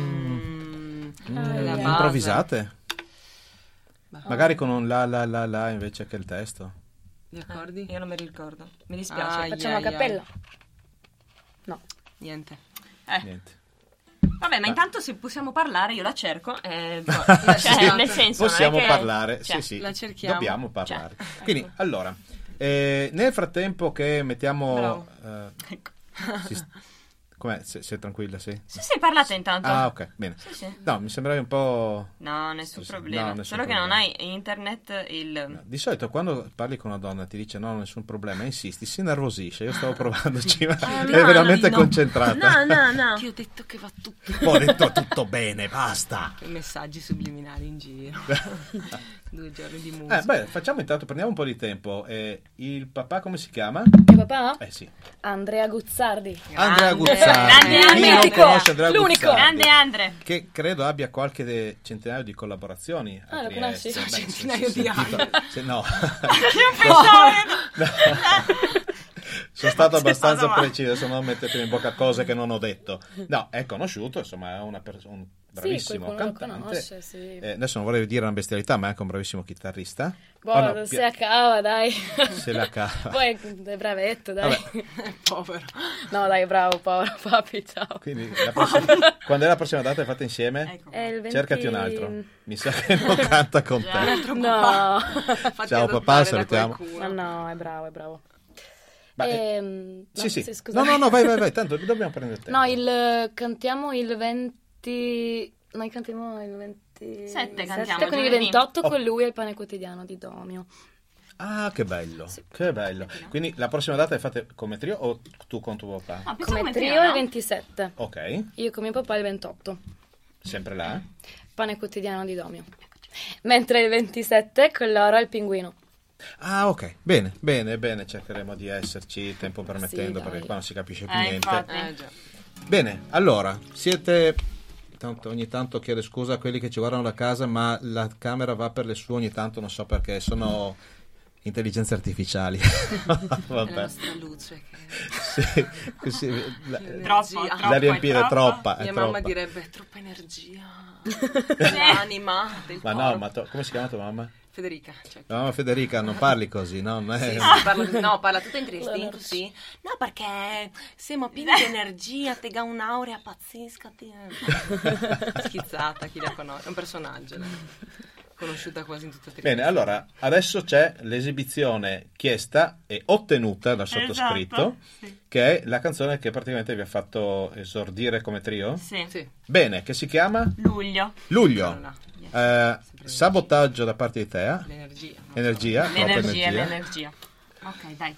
Mm, Mm, la base. improvvisate? Bah. Magari con un la la la la invece che il testo. Gli accordi? Io non me li ricordo. Mi dispiace. Ai, Facciamo a ai, ai. cappella? No. Niente. Eh, Niente. vabbè, ma intanto se possiamo parlare io la cerco. Eh, boh, Sì, cioè, nel senso, non è possiamo che- parlare, cioè, sì, sì, la cerchiamo. dobbiamo parlare. Quindi, allora, eh, nel frattempo che mettiamo... Bravo. eh, Ecco. si- com'è? Sei, sei tranquilla, sì? Sì, sì, parlate intanto. Ah, ok, bene. Sì, sì. No, mi sembravi un po'... No, nessun Sì, sì, problema. no, nessun Solo che problema. non hai internet il... No, di solito quando parli con una donna ti dice no, nessun problema, insisti, si nervosisce. Io stavo provandoci, ma è no, veramente no. concentrata. No, no, no. Ti ho detto che va tutto. Ho detto tutto bene, basta. Messaggi subliminali in giro. Due giorni di musica. Eh, beh, facciamo intanto, prendiamo un po' di tempo. Eh, il papà come si chiama? Mio papà? Eh sì, Andrea Guzzardi. Andrea Grande. Guzzardi. Grande Chi non Andrea. conosce Andrea L'unico. Guzzardi? Grande Andre. Che credo abbia qualche de- centinaio di collaborazioni. a Ah, lo Trieste. conosci? Beh, Centinaio sì, di sentito- anni. se- no. Io pensavo che... Sono stato C'è abbastanza stato male. preciso, se non mettetemi in bocca cose che non ho detto. No, è conosciuto, insomma, è una persona, un bravissimo qualcuno lo cantante. conosce, sì. Eh, adesso non vorrei dire una bestialità, ma è anche un bravissimo chitarrista. Boh, Oh, no, se pi- la cava, dai. se la cava. Poi è bravetto, dai. Vabbè. Povero. No, dai, bravo, povero papi, ciao. Quindi la prossima- quando è la prossima data è fatta insieme? Ecco. È il venti... Cercati un altro. Mi sa che non canta con te. No. Fatti Ciao, adottare papà, da salutiamo. qualcuno. Ma no, è bravo, è bravo. Ma, eh, Ehm, sì, no, sì. scusa. No, no, no, vai, vai, vai, tanto dobbiamo prendere il tempo. No, il cantiamo il venti. Noi cantiamo il ventisette Sette cantiamo, con il giovedì. ventotto Oh. con lui al Pane Quotidiano di Domio. Ah, che bello, che bello. Quindi la prossima data è fatta come trio o tu con tuo papà? Ah, pensavo Come trio, trio il no? ventisette. Ok, Io con mio papà il ventotto. sempre là. Pane Quotidiano di Domio. Mentre il ventisette con loro al Pinguino. Ah, ok, bene, bene, bene, cercheremo di esserci, tempo permettendo, dai. perché qua non si capisce più Eh, niente. infatti. Eh, già. Bene, allora, siete... Tanto ogni tanto chiedo scusa a quelli che ci guardano da casa, ma la camera va per le sue ogni tanto, non so perché, sono intelligenze artificiali. La Vabbè. nostra luce che... Sì, così, la, Troppo, Energia. troppo, da riempire è è troppa, è Mia troppa. mamma direbbe troppa energia. L'anima del Ma corpo. no, ma to- come si chiama tua mamma? Federica. Cioè, La mamma Federica, non parli così, no? Non è... sì, sì, parla, no, parla tutto in triesti, L'energia. sì. No, perché siamo pieni di energia, te ga un'aurea pazzesca. Ti... Schizzata, chi la conosce, è un personaggio. lei. conosciuta quasi in tutta la Bene, allora, adesso c'è l'esibizione chiesta e ottenuta dal sottoscritto, Esatto, sì. che è la canzone che praticamente vi ha fatto esordire come trio. Sì. Sì. Bene, che si chiama? Luglio. Luglio. Allora, Eh, sabotaggio da parte di te. l'energia. non so. Energia, troppa L'energia, energia. l'energia. Ok, dai.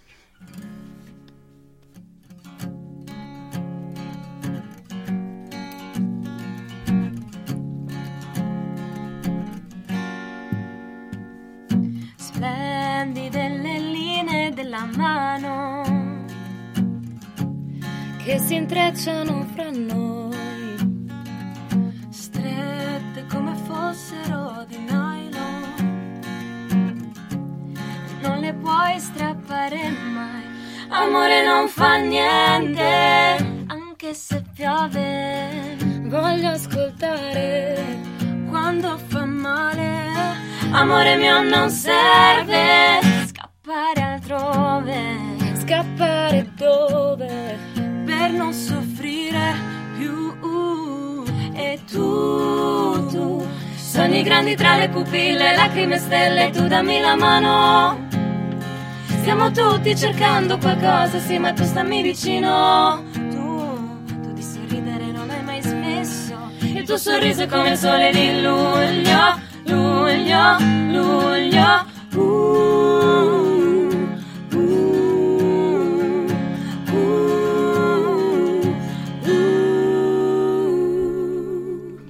Splendide le linee della mano che si intrecciano fra noi, strette come fossero di nylon, non le puoi strappare mai. Amore non fa niente, anche se piove. Voglio ascoltare quando fa male. Amore mio non serve scappare altrove. Scappare dove? Per non soffrire più. E tu, tu sogni grandi tra le pupille, lacrime e stelle, tu dammi la mano. Stiamo tutti cercando qualcosa, sì, ma tu stammi vicino. Tu, tu di sorridere non hai mai smesso. Il tuo sorriso è come il sole di luglio. Luglio, luglio, uh, uh, uh, uh.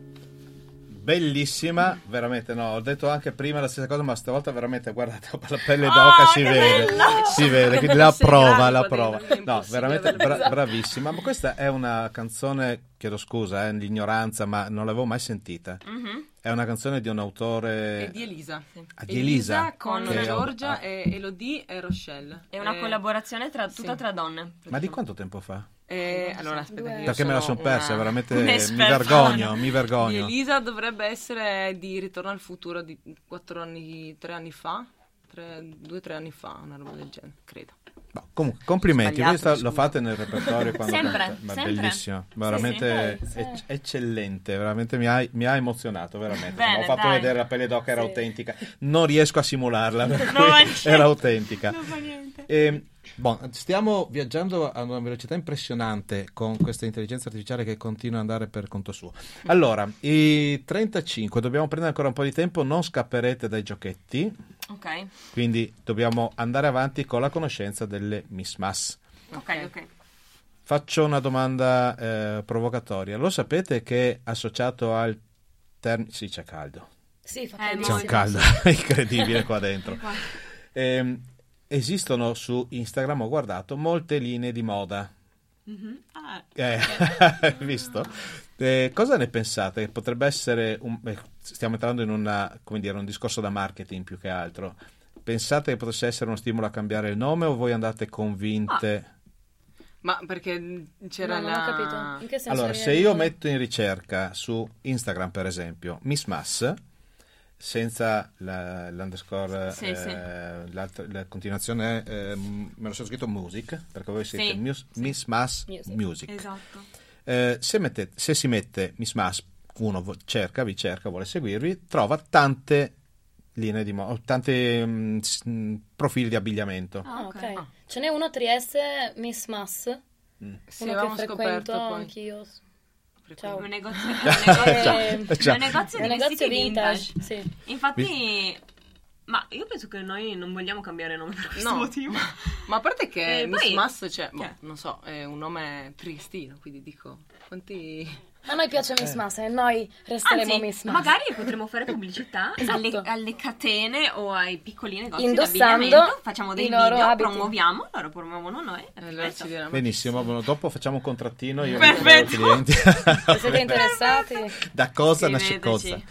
Bellissima, veramente no, ho detto anche prima la stessa cosa, ma stavolta veramente guardate la pelle d'oca, si vede, si vede, quindi la Sei prova, grandi la qua prova. dentro, è No, impossibile veramente averla bra- bravissima, ma questa è una canzone, chiedo scusa, eh, l'ignoranza, ma non l'avevo mai sentita. Mhm. È una canzone di un autore... E di Elisa. Ah, di Elisa, con che- Giorgia ah. e Elodie e Rochelle. È una Eh, collaborazione tra, tutta sì. tra donne. Ma di quanto tempo fa? eh, allora, aspetta, che io Perché me la sono sono persa, una- veramente mi un'esperta. vergogno, mi Di vergogno. Elisa dovrebbe essere di Ritorno al futuro di quattro anni, tre anni fa, tre, due o tre anni fa, una roba del genere, credo. No, comunque, complimenti, Sbagliato, questa lo scusa. fate nel repertorio quando Sempre, canta. Ma sempre. bellissimo, veramente sì. ec- eccellente, veramente mi ha, mi ha emozionato, veramente. Bene, Ho fatto dai. vedere la pelle d'oca, era autentica, non riesco a simularla, per No, cui niente. era autentica. Non fa niente. E, bon, stiamo viaggiando a una velocità impressionante con questa intelligenza artificiale che continua ad andare per conto suo. Allora, i trentacinque, dobbiamo prendere ancora un po' di tempo, non scapperete dai giochetti, Ok, quindi dobbiamo andare avanti con la conoscenza delle Miss Mass. ok, ok. Faccio una domanda eh, provocatoria. Lo sapete che è associato al termine... Sì, c'è caldo. Sì, fa Eh, C'è caldissimo. un caldo incredibile qua dentro. Ehm, esistono su Instagram, ho guardato, molte linee di moda. Mhm. Ah, Eh, hai visto? Eh, cosa ne pensate? Potrebbe essere un... eh, stiamo entrando in una, come dire, un discorso da marketing più che altro. Pensate che potesse essere uno stimolo a cambiare il nome o voi andate convinte? Ma perché c'era No, la... non ho capito. In che senso Allora, viene se io moda? metto in ricerca su Instagram, per esempio, Miss Mass, senza la- l'underscore, Sì, eh, sì. l'altra- la continuazione, eh, me lo sono scritto music, perché voi siete Sì, Mus- sì. Miss Mass Music. Music. esatto. Eh, se, mettete- se si mette Miss Mass, uno vo- cerca, vi cerca, vuole seguirvi, trova tante linee di moda, tanti mm, s- mm, profili di abbigliamento. Ah, ok. Ah. Ce n'è uno a Trieste, Miss Mass, Sì, uno avevamo che scoperto frequento poi. anch'io. Ciao. Un negozio, un negozio, Eh, Ciao. un negozio È di un negozio vestiti vintage, vintage. sì. Infatti, ma io penso che noi non vogliamo cambiare nome per questo No. motivo. Ma a parte che E Miss poi- Mass, cioè, boh, Che? non so, è un nome triestino, quindi dico, quanti... A noi piace Miss Mass e noi resteremo Anzi, Miss Mass. magari potremmo fare pubblicità Esatto. alle, alle catene o ai piccoli negozi Indossando d'abbigliamento, facciamo dei i loro video, abiti. promuoviamo, loro promuovono noi. e Eh, perfetto. lei ci dirà, ma Benissimo, chi bueno, dopo facciamo un contrattino io Perfetto. i clienti. Se siete interessati, Da cosa nasce Scriveteci. cosa.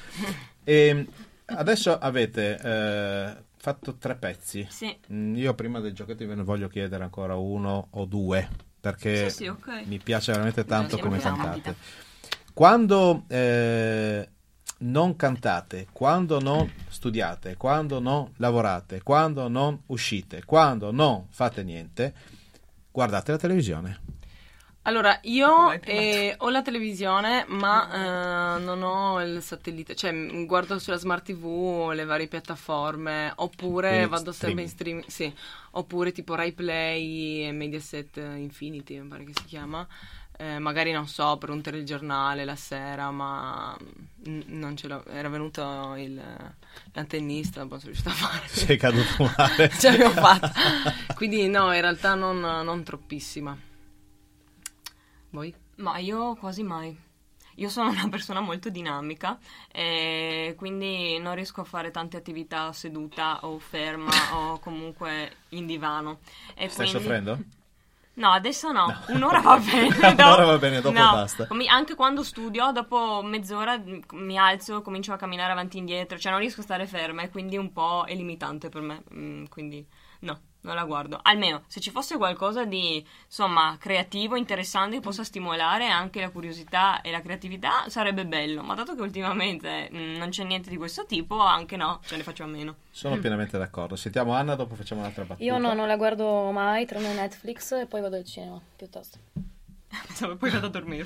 E adesso avete eh, fatto tre pezzi. Sì. Mm, Io prima del giochetto ve ne voglio chiedere ancora uno o due, perché Sì, sì, ok. mi piace veramente tanto Sì, come proviamo. cantate. Quando eh, non cantate, quando non studiate, quando non lavorate, quando non uscite, quando non fate niente, guardate la televisione. Allora, io eh, ho la televisione, ma eh, non ho il satellite, cioè m- guardo sulla Smart T V le varie piattaforme, oppure Quindi vado sempre in streaming. streaming, sì, oppure tipo Rai Play e Mediaset Infinity, mi pare che si chiama. Eh, magari non so, per un telegiornale la sera, ma n- non ce l'ho. Era venuto il, l'antennista, non sono riuscita a fare. Sei caduto male. Ce l'avevo fatta. Quindi no, in realtà non, non troppissima. Voi? Ma io quasi mai. Io sono una persona molto dinamica e quindi non riesco a fare tante attività seduta o ferma o comunque in divano. E Stai quindi... soffrendo? No, adesso no, no. Un'ora va bene. Un'ora va bene, dopo no. basta. Com- anche quando studio, dopo mezz'ora mi alzo, comincio a camminare avanti e indietro, cioè non riesco a stare ferma e quindi un po' è limitante per me, mm, quindi no, non la guardo. Almeno, se ci fosse qualcosa di, insomma, creativo, interessante, che possa stimolare anche la curiosità e la creatività, sarebbe bello, ma dato che ultimamente mm, non c'è niente di questo tipo, anche no, ce ne faccio a meno. Sono pienamente d'accordo. Sentiamo Anna, dopo facciamo un'altra battuta. Io no, non la guardo mai, tranne Netflix e poi vado al cinema, piuttosto. Pensavo poi vado a dormire.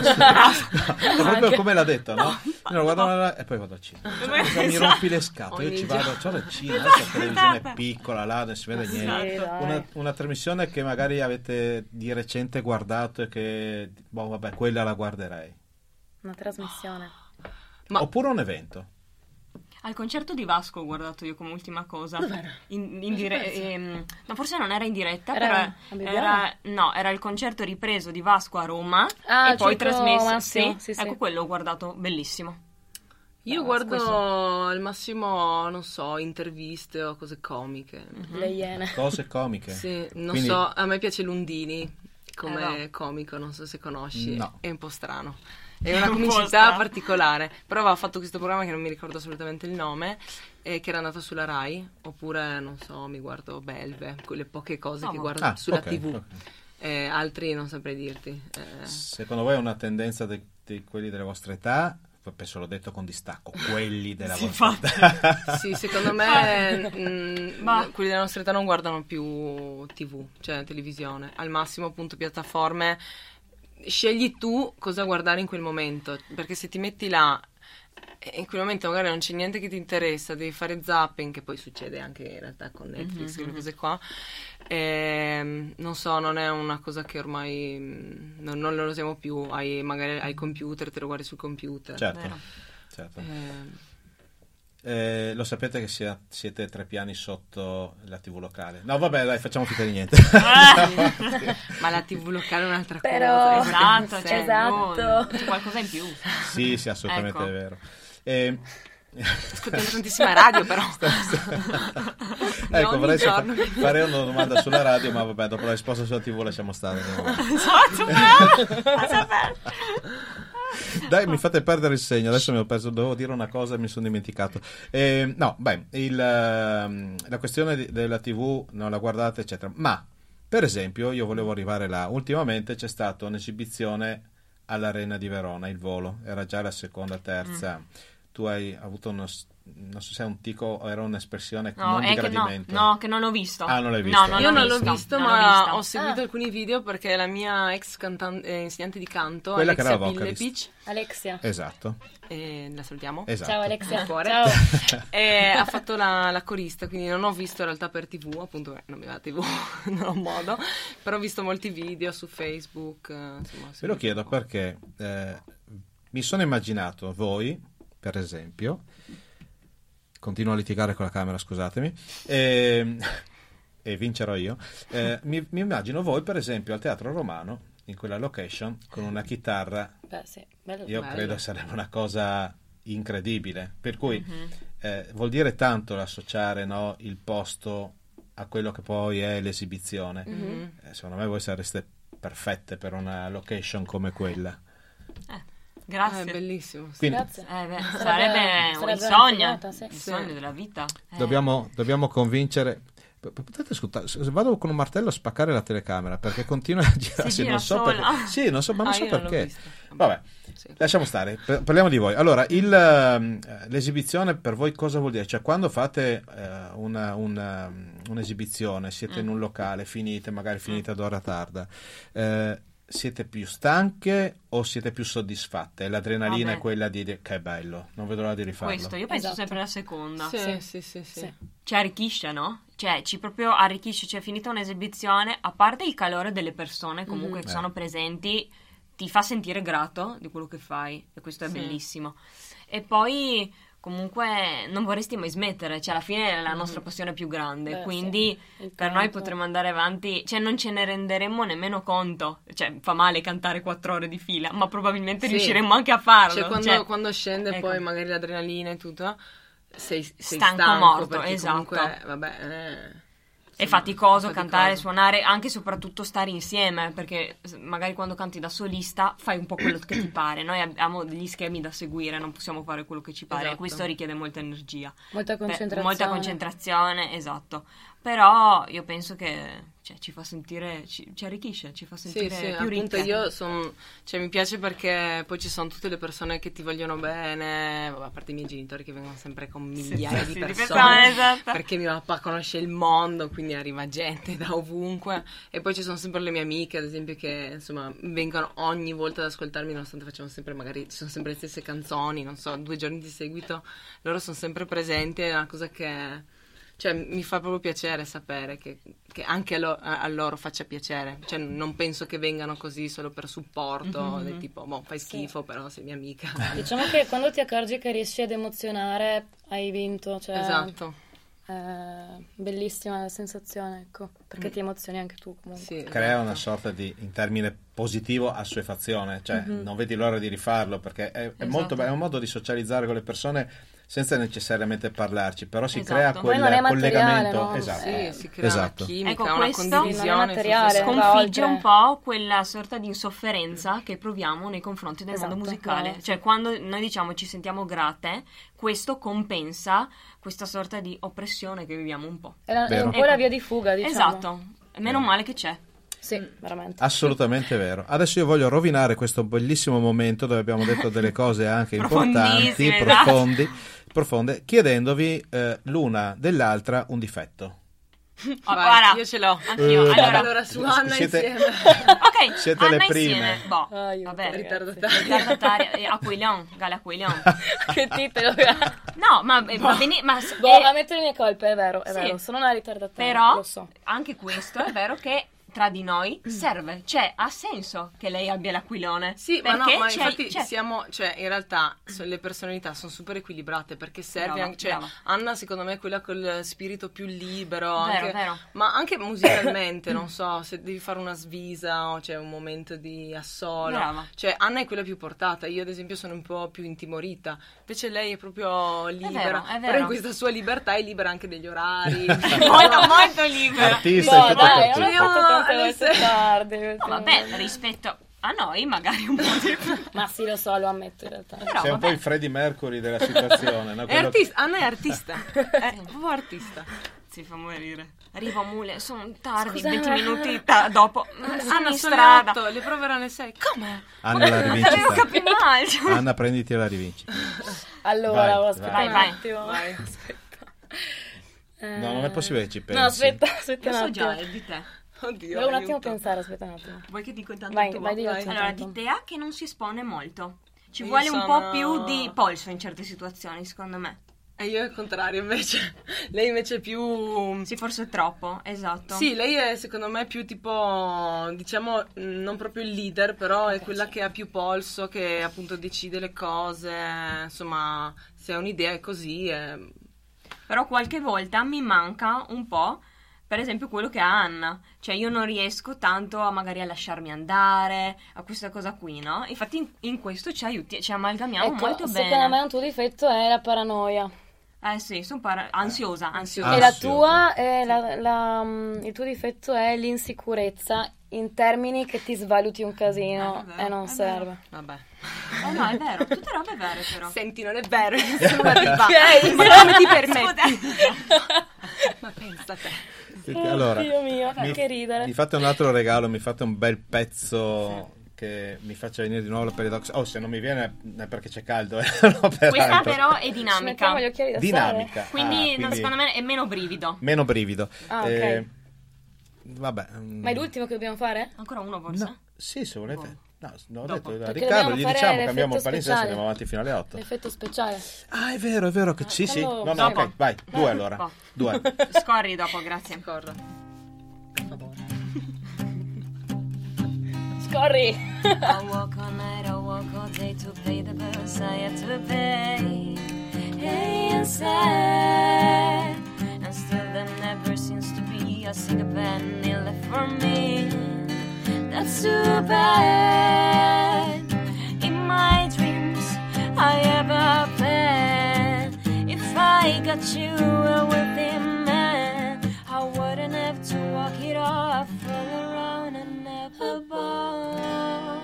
Proprio Anche. come l'ha detto, no? Io lo guardo la- e poi vado al cinema. Cioè, mi rompi le scatole, io Ogni ci giorno. vado, c'ho il cinema, adesso la televisione è piccola, là non si vede Sì, niente. dai. Una, una trasmissione che magari avete di recente guardato e che, boh, vabbè, quella la guarderei. Una trasmissione. Ma- Oppure un evento. Al concerto di Vasco ho guardato io come ultima cosa. Dov'era? In, in dire- ehm, no, forse non era in diretta, Era però a Bibbiano? era, no, era il concerto ripreso di Vasco a Roma Ah, e il poi Circo trasmesso. Massimo, Sì, sì, sì. ecco quello ho guardato, bellissimo. Io No, guardo questo- al massimo, non so, interviste o cose comiche. Le Iene. Cose comiche. Sì, non Quindi- so, a me piace Lundini come Eh, no. comico, non so se conosci, No. è un po' strano. È una È un po' comicità strano. particolare, però aveva fatto questo programma che non mi ricordo assolutamente il nome, eh, che era andato sulla Rai, oppure, non so, mi guardo Belve, quelle poche cose Ah, che ma- guardo Ah, sulla ok, tivù. ok. Eh, altri non saprei dirti. Eh, Secondo voi è una tendenza di, di quelli delle vostre età? Penso l'ho detto con distacco, quelli della Sì, vostra infatti. età. Sì, secondo me mm, Ma- quelli della nostra età non guardano più tivù, cioè televisione, al massimo appunto piattaforme. Scegli tu cosa guardare in quel momento, perché se ti metti là e in quel momento magari non c'è niente che ti interessa, devi fare zapping, che poi succede anche in realtà con Netflix, quelle cose qua. Ehm, non so, non è una cosa che ormai mm, non, non lo usiamo più, hai, magari hai computer, te lo guardi sul computer. Certo, Vero. certo. Ehm, Eh, lo sapete che sia- siete tre piani sotto la tivù locale? No, vabbè, dai, facciamo finta di niente. ma la tivù locale è un'altra Però- cosa. Esatto, Sì. cioè, Esatto. no, c'è qualcosa in più. Sì, sì, assolutamente Ecco. è vero. Eh, Ascoltiamo tantissima radio, però. ecco, ogni vorrei fa- giorno. fare una domanda sulla radio, ma vabbè, dopo la risposta sulla tivù lasciamo stare. Esatto, bravo. A sapere. Dai, mi fate perdere il segno. Adesso mi ho perso, dovevo dire una cosa e mi sono dimenticato. Eh, no, beh, il, ehm, la questione di- della tivù non la guardate, eccetera. Ma, per esempio, io volevo arrivare là. Ultimamente c'è stata un'esibizione all'Arena di Verona, il Volo. Era già la seconda, terza. Tu hai avuto uno, s- non so se è un tico o era un'espressione No, non di è che no, gradimento. no, che non ho visto. Ah, non l'hai visto? No, non Io l'ho non l'ho visto, visto, non ma l'ho visto. ho seguito Ah. alcuni video perché la mia ex cantan- eh, insegnante di canto, Quella che Alexia era la vocalist. Pillepic, Alexia. Esatto, eh, la salutiamo, esatto. Ciao Alexia. Al cuore. Ciao. e ha fatto la, la corista, quindi non ho visto in realtà per tivù, appunto perché non mi va la tivù, non ho modo, però ho visto molti video su Facebook. eh, Insomma, ho Ve lo seguito chiedo un po'. perché eh, mi sono immaginato voi, per esempio, continuo a litigare con la camera, scusatemi, e, e vincerò io. Eh, mi, mi immagino voi, per esempio, al Teatro Romano, in quella location, con una chitarra. Beh, sì, bello. Io Bello. credo sarebbe una cosa incredibile. Per cui Mhm. eh, vuol dire tanto associare, no, il posto a quello che poi è l'esibizione. Mhm. Eh, secondo me voi sareste perfette per una location come quella. Grazie. Eh, bellissimo. sì. Quindi Grazie. Eh, beh, Sarebbe- sarebbe, un sarebbe una sogno, figata, sì. il Sì. sogno della vita. Eh. dobbiamo, dobbiamo convincere. P- p- Potete ascoltare, se vado con un martello a spaccare la telecamera perché continua a girarsi, gira non so sola. perché. Sì, non so, ma non Ah, so io non l'ho perché. visto. Vabbè, Sì. lasciamo stare, p- parliamo di voi. Allora, il, ehm, l'esibizione per voi cosa vuol dire? Cioè, quando fate eh, una, una, un'esibizione, siete in un locale, finite, magari finite ad ora tarda, eh, siete più stanche o siete più soddisfatte? L'adrenalina Vabbè. è quella di dire che bello, non vedo l'ora di rifarlo. Questo, io penso Esatto. sempre la seconda. Sì, Sì. sì, sì, sì. Sì. Ci arricchisce, no? Cioè, ci proprio arricchisce, cioè, finita un'esibizione, a parte il calore delle persone comunque che Eh. sono presenti, ti fa sentire grato di quello che fai, e questo è Sì. bellissimo. E poi, comunque, non vorresti mai smettere, cioè, alla fine è la nostra passione più grande, Beh, quindi sì. Il per noi canto. potremmo andare avanti, cioè, non ce ne renderemmo nemmeno conto, cioè, fa male cantare quattro ore di fila, ma probabilmente Sì. riusciremmo anche a farlo. Cioè, quando, cioè, quando scende ecco. poi magari l'adrenalina e tutto, sei, sei Stanco, stanco, morto, perché esatto. comunque, vabbè, eh, È insomma, faticoso faticoso. cantare, suonare, anche e soprattutto stare insieme, perché s- magari quando canti da solista fai un po' quello che ti pare. Noi abbiamo degli schemi da seguire, non possiamo fare quello che ci pare, Esatto. e questo richiede molta energia. Molta Beh, concentrazione. molta concentrazione, esatto. Però io penso che cioè, ci fa sentire, ci, ci arricchisce, ci fa Sì, sentire sì, più appunto ricche. io sono, cioè mi piace perché poi ci sono tutte le persone che ti vogliono bene, vabbè, a parte i miei genitori che vengono sempre con migliaia sì, di sì, di persone, persone, esatto. perché mio papà conosce il mondo, quindi arriva gente da ovunque, e poi ci sono sempre le mie amiche, ad esempio, che insomma vengono ogni volta ad ascoltarmi, nonostante facciamo sempre, magari ci sono sempre le stesse canzoni, non so, due giorni di seguito, loro sono sempre presenti, è una cosa che... Cioè, mi fa proprio piacere sapere che, che anche a, lo- a- a loro faccia piacere. Cioè, non penso che vengano così solo per supporto, Mhm. del tipo, boh, fai schifo, però sei mia amica. Diciamo che quando ti accorgi che riesci ad emozionare, hai vinto. Cioè, Esatto. È bellissima la sensazione, ecco, perché ti emozioni anche tu comunque. Sì, Crea esatto. una sorta di, in termine positivo, assuefazione, cioè Mhm. non vedi l'ora di rifarlo, perché è, è Esatto. molto be- è un modo di socializzare con le persone senza necessariamente parlarci, però si Esatto. crea Poi quel non è materiale, collegamento. no? Esatto. Sì, si crea Esatto. una chimica, Ecco, una questo- condivisione. Sì, non è materiale, forse- va Sconfigge oltre. un po' quella sorta di insofferenza che proviamo nei confronti del Esatto, mondo musicale. brava. Cioè, quando noi diciamo ci sentiamo grate, questo compensa questa sorta di oppressione che viviamo un po'. È, la- è Vero. un po' Ecco. la via di fuga, diciamo. Esatto, meno male che c'è. Sì, veramente. Assolutamente vero. Adesso io voglio rovinare questo bellissimo momento dove abbiamo detto delle cose anche importanti, Profondissime, esatto. profondi, profonde, chiedendovi eh, l'una dell'altra un difetto. Oh, Vai, guarda, io ce l'ho. anch'io. Eh, Allora, Allora, su Anna siete- insieme. ok, Siete Anna le prime. insieme. Boh, Aiuto, vabbè, ragazzi. Ritardataria. ritardataria, eh, Aquilion, Gale Aquilion. Che titolo. No, ma eh, va bene, ma Boh, eh, ammetto le mie colpe, è vero, è Sì. vero. Sono una ritardataria, però lo so. anche questo è vero che tra di noi serve, cioè ha senso che lei abbia l'aquilone. Sì, ma no, perché ma c'è- infatti c'è- siamo, cioè in realtà so- le personalità sono super equilibrate, perché serve Brava, anche, cioè brava. Anna secondo me è quella col spirito più libero, Vero, anche- vero. ma anche musicalmente, non so, se devi fare una svisa o c'è un momento di assolo, Brava. cioè Anna è quella più portata, io ad esempio sono un po' più intimorita, invece lei è proprio libera, vero, è però vero. in questa sua libertà è libera anche degli orari. molto molto libera. Artista Boh, e tutto dai, per non ho tutto. fatto tante Alle volte sei. tardi. No, vabbè, rispetto a noi magari un po' di più. Ma sì, lo so, lo ammetto in realtà. Però Sei un po' vabbè. il Freddie Mercury della situazione, no? È Quello- artista, Anna è artista, è proprio artista. Si fa morire. Arrivo a Mule, sono tardi, Scusa. venti minuti ta- dopo. Sono Anna in sono le strada. otto, le prove erano le sei. Come? Anna la Avevo rivincita. capito male. cioè. Anna, prenditi la rivincita. Allora, Vai, aspetta vai. un Vai, attimo. vai. Aspetta. No, non è possibile che ci pensi. No, aspetta, aspetta Io un so attimo. già, è di te. Oddio, Devo un attimo aiuto. pensare, aspetta un attimo. Vuoi che dico intanto Vai, il tuo? vai, dillo tu Allora, intanto. di Tea che non si espone molto. Ci Io vuole un sono- po' più di polso in certe situazioni, secondo me. E io è il contrario invece. Lei invece è più... Sì, forse è troppo, esatto. Sì, lei è secondo me più tipo, diciamo, mh, non proprio il leader, però è quella che ha più polso, che appunto decide le cose, insomma, se ha un'idea è così. È... Però qualche volta mi manca un po', per esempio, quello che ha Anna. Cioè, io non riesco tanto a magari a lasciarmi andare, a questa cosa qui, no? Infatti in, in questo ci aiuti, ci amalgamiamo Ecco, molto secondo bene. me un tuo difetto è la paranoia. Eh sì, sono para- ansiosa, ansiosa. Ah, e la sì, tua, è la- la- mm, il tuo difetto è l'insicurezza in termini che ti svaluti un casino Eh, è vero, e non è serve. Vabbè. Oh no, è vero, tutte robe vere però. Senti, non è vero, io sono una diva. Ok. Ma come ti permetti? Ma pensa a te. Senti, allora, Dio mio, mi, che ridere. mi fate un altro regalo, mi fate un bel pezzo che mi faccia venire di nuovo la pelle d'osso. Oh, se non mi viene è perché c'è caldo. Eh. No, Questa peraltro. però è Ci dinamica. mettiamo gli occhiali da Dinamica. sole. Quindi, Ah, no, secondo me è meno brivido. Meno brivido. Ah, ok. Eh, vabbè. mm, Ma è l'ultimo che dobbiamo fare? Ancora uno forse? No. Sì, se volete. No, no, ho Dopo. detto a Perché Riccardo, dobbiamo gli fare diciamo, l'effetto cambiamo il palinsesto e speciale. andiamo avanti fino alle otto. L'effetto speciale. Ah, è vero, è vero che sì, sì. quello- No, no, Dopo. ok, vai, due allora. Dopo. Due. Scorri dopo, grazie. Corro. Scorri! I walk all night, I walk all day to pay the bills I have to pay. Hey, inside, and still there never seems to be a single penny left for me. That's too bad. In my dreams, I have a plan. If I got you a wealthy man, I wouldn't have to walk it off, roll around and never ball.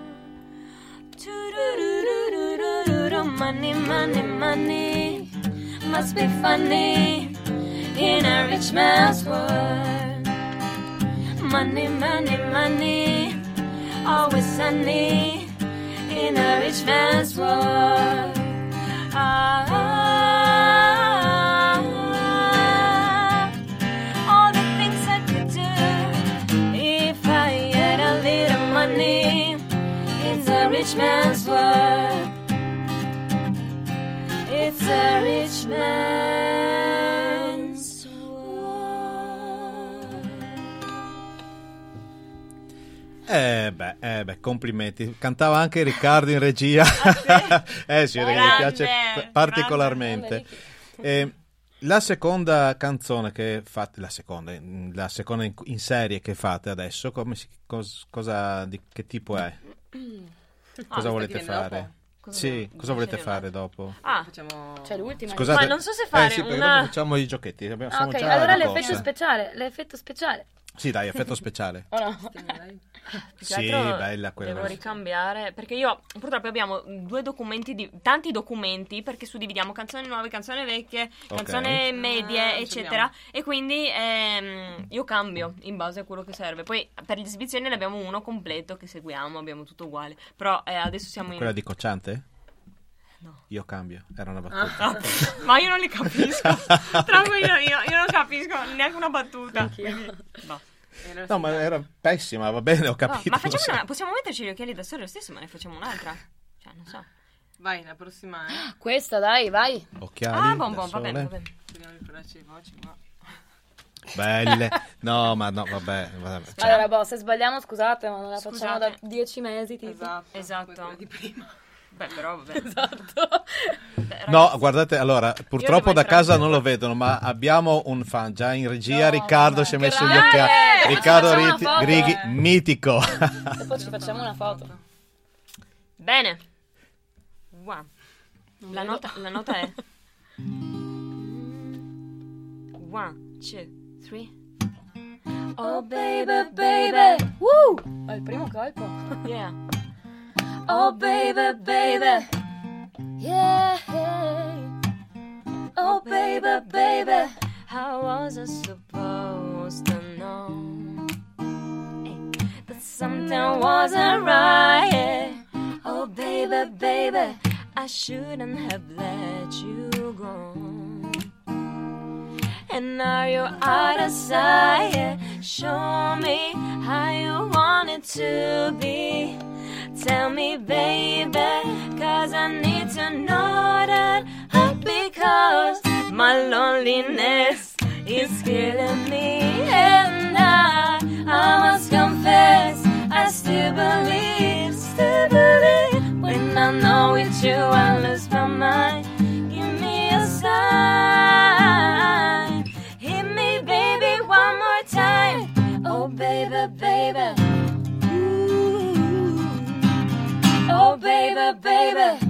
Do-do-do-do-do-do-do. Money, money, money must be funny in a rich man's world. Money, money, money, always sunny in a rich man's world. Ah, ah, ah, all the things I could do if I had a little money. It's a rich man's world. It's a rich man's world. Eh beh, eh beh, complimenti. Cantava anche Riccardo in regia. eh sì, perché mi Grande, piace p- particolarmente. Eh, la seconda canzone che fate, la seconda, la seconda in, in serie che fate adesso, come si, cos- cosa, di che tipo è? Cosa Ah, volete stai chiedendo fare? dopo? Cosa Sì, devo- cosa volete devo fare dopo? Ah, Facciamo... Cioè l'ultima. Scusate, Ma non so se fare eh sì, perché una- dopo facciamo i giochetti. Abbiamo, Ah, siamo ok, già allora di l'effetto corsa. speciale. L'effetto speciale. Sì, dai, effetto speciale. O no? più che Sì, altro bella quella. devo ricambiare perché io purtroppo abbiamo due documenti di, tanti documenti perché suddividiamo canzoni nuove, canzoni vecchie, Ok. canzoni medie, Ah, ce eccetera, e quindi ehm, io cambio in base a quello che serve. Poi per le esibizioni ne abbiamo uno completo che seguiamo, abbiamo tutto uguale, però eh, adesso siamo in Quella di Cocciante? No. Io cambio, era una battuta. Ah, ma io non li capisco. Tranquillo, io, io non capisco neanche una battuta. Quindi, boh. No, ma era pessima, va bene, ho No, capito. ma facciamo lo so. una, possiamo metterci gli occhiali da sole lo stesso, ma ne facciamo un'altra. Cioè, non so. Vai, la prossima è... Questa, dai, vai. Occhiali Ah, bon, da bon, va bene, sole. va bene. Speriamo di ricordarci le voci, ma... Belle. No, ma no, vabbè. vabbè. Cioè, Allora, boh, se sbagliamo scusate, ma non la facciamo Scusate. da dieci mesi, tipo. Esatto. Esatto. come quella di prima. Beh, però, vabbè. Esatto. Beh, no, ragazzi, guardate, allora, purtroppo devo da entrare casa in non lo gioco. vedono, ma abbiamo un fan già in regia. No, Riccardo vabbè. si è messo gli Grande! occhiali. Adesso Riccardo facciamo una Riti- foto, Grighi, eh. mitico. E poi ci facciamo una foto. Bene. Wow. La nota, la nota è one, two, three. Oh baby, baby. Woo! È il primo colpo. Yeah. Oh baby, baby. Yeah. Oh baby, baby. How was I supposed to know that something wasn't right? Oh, baby, baby, I shouldn't have let you go. And now you're out of sight. Show me how you want it to be. Tell me, baby, cause I need to know that. Because my loneliness is killing me. And I, I must confess, I still believe, still believe. When I know it's you, I lose my mind. Give me a sign. Hit me, baby, one more time. Oh, baby, baby. Ooh. Oh, baby, baby.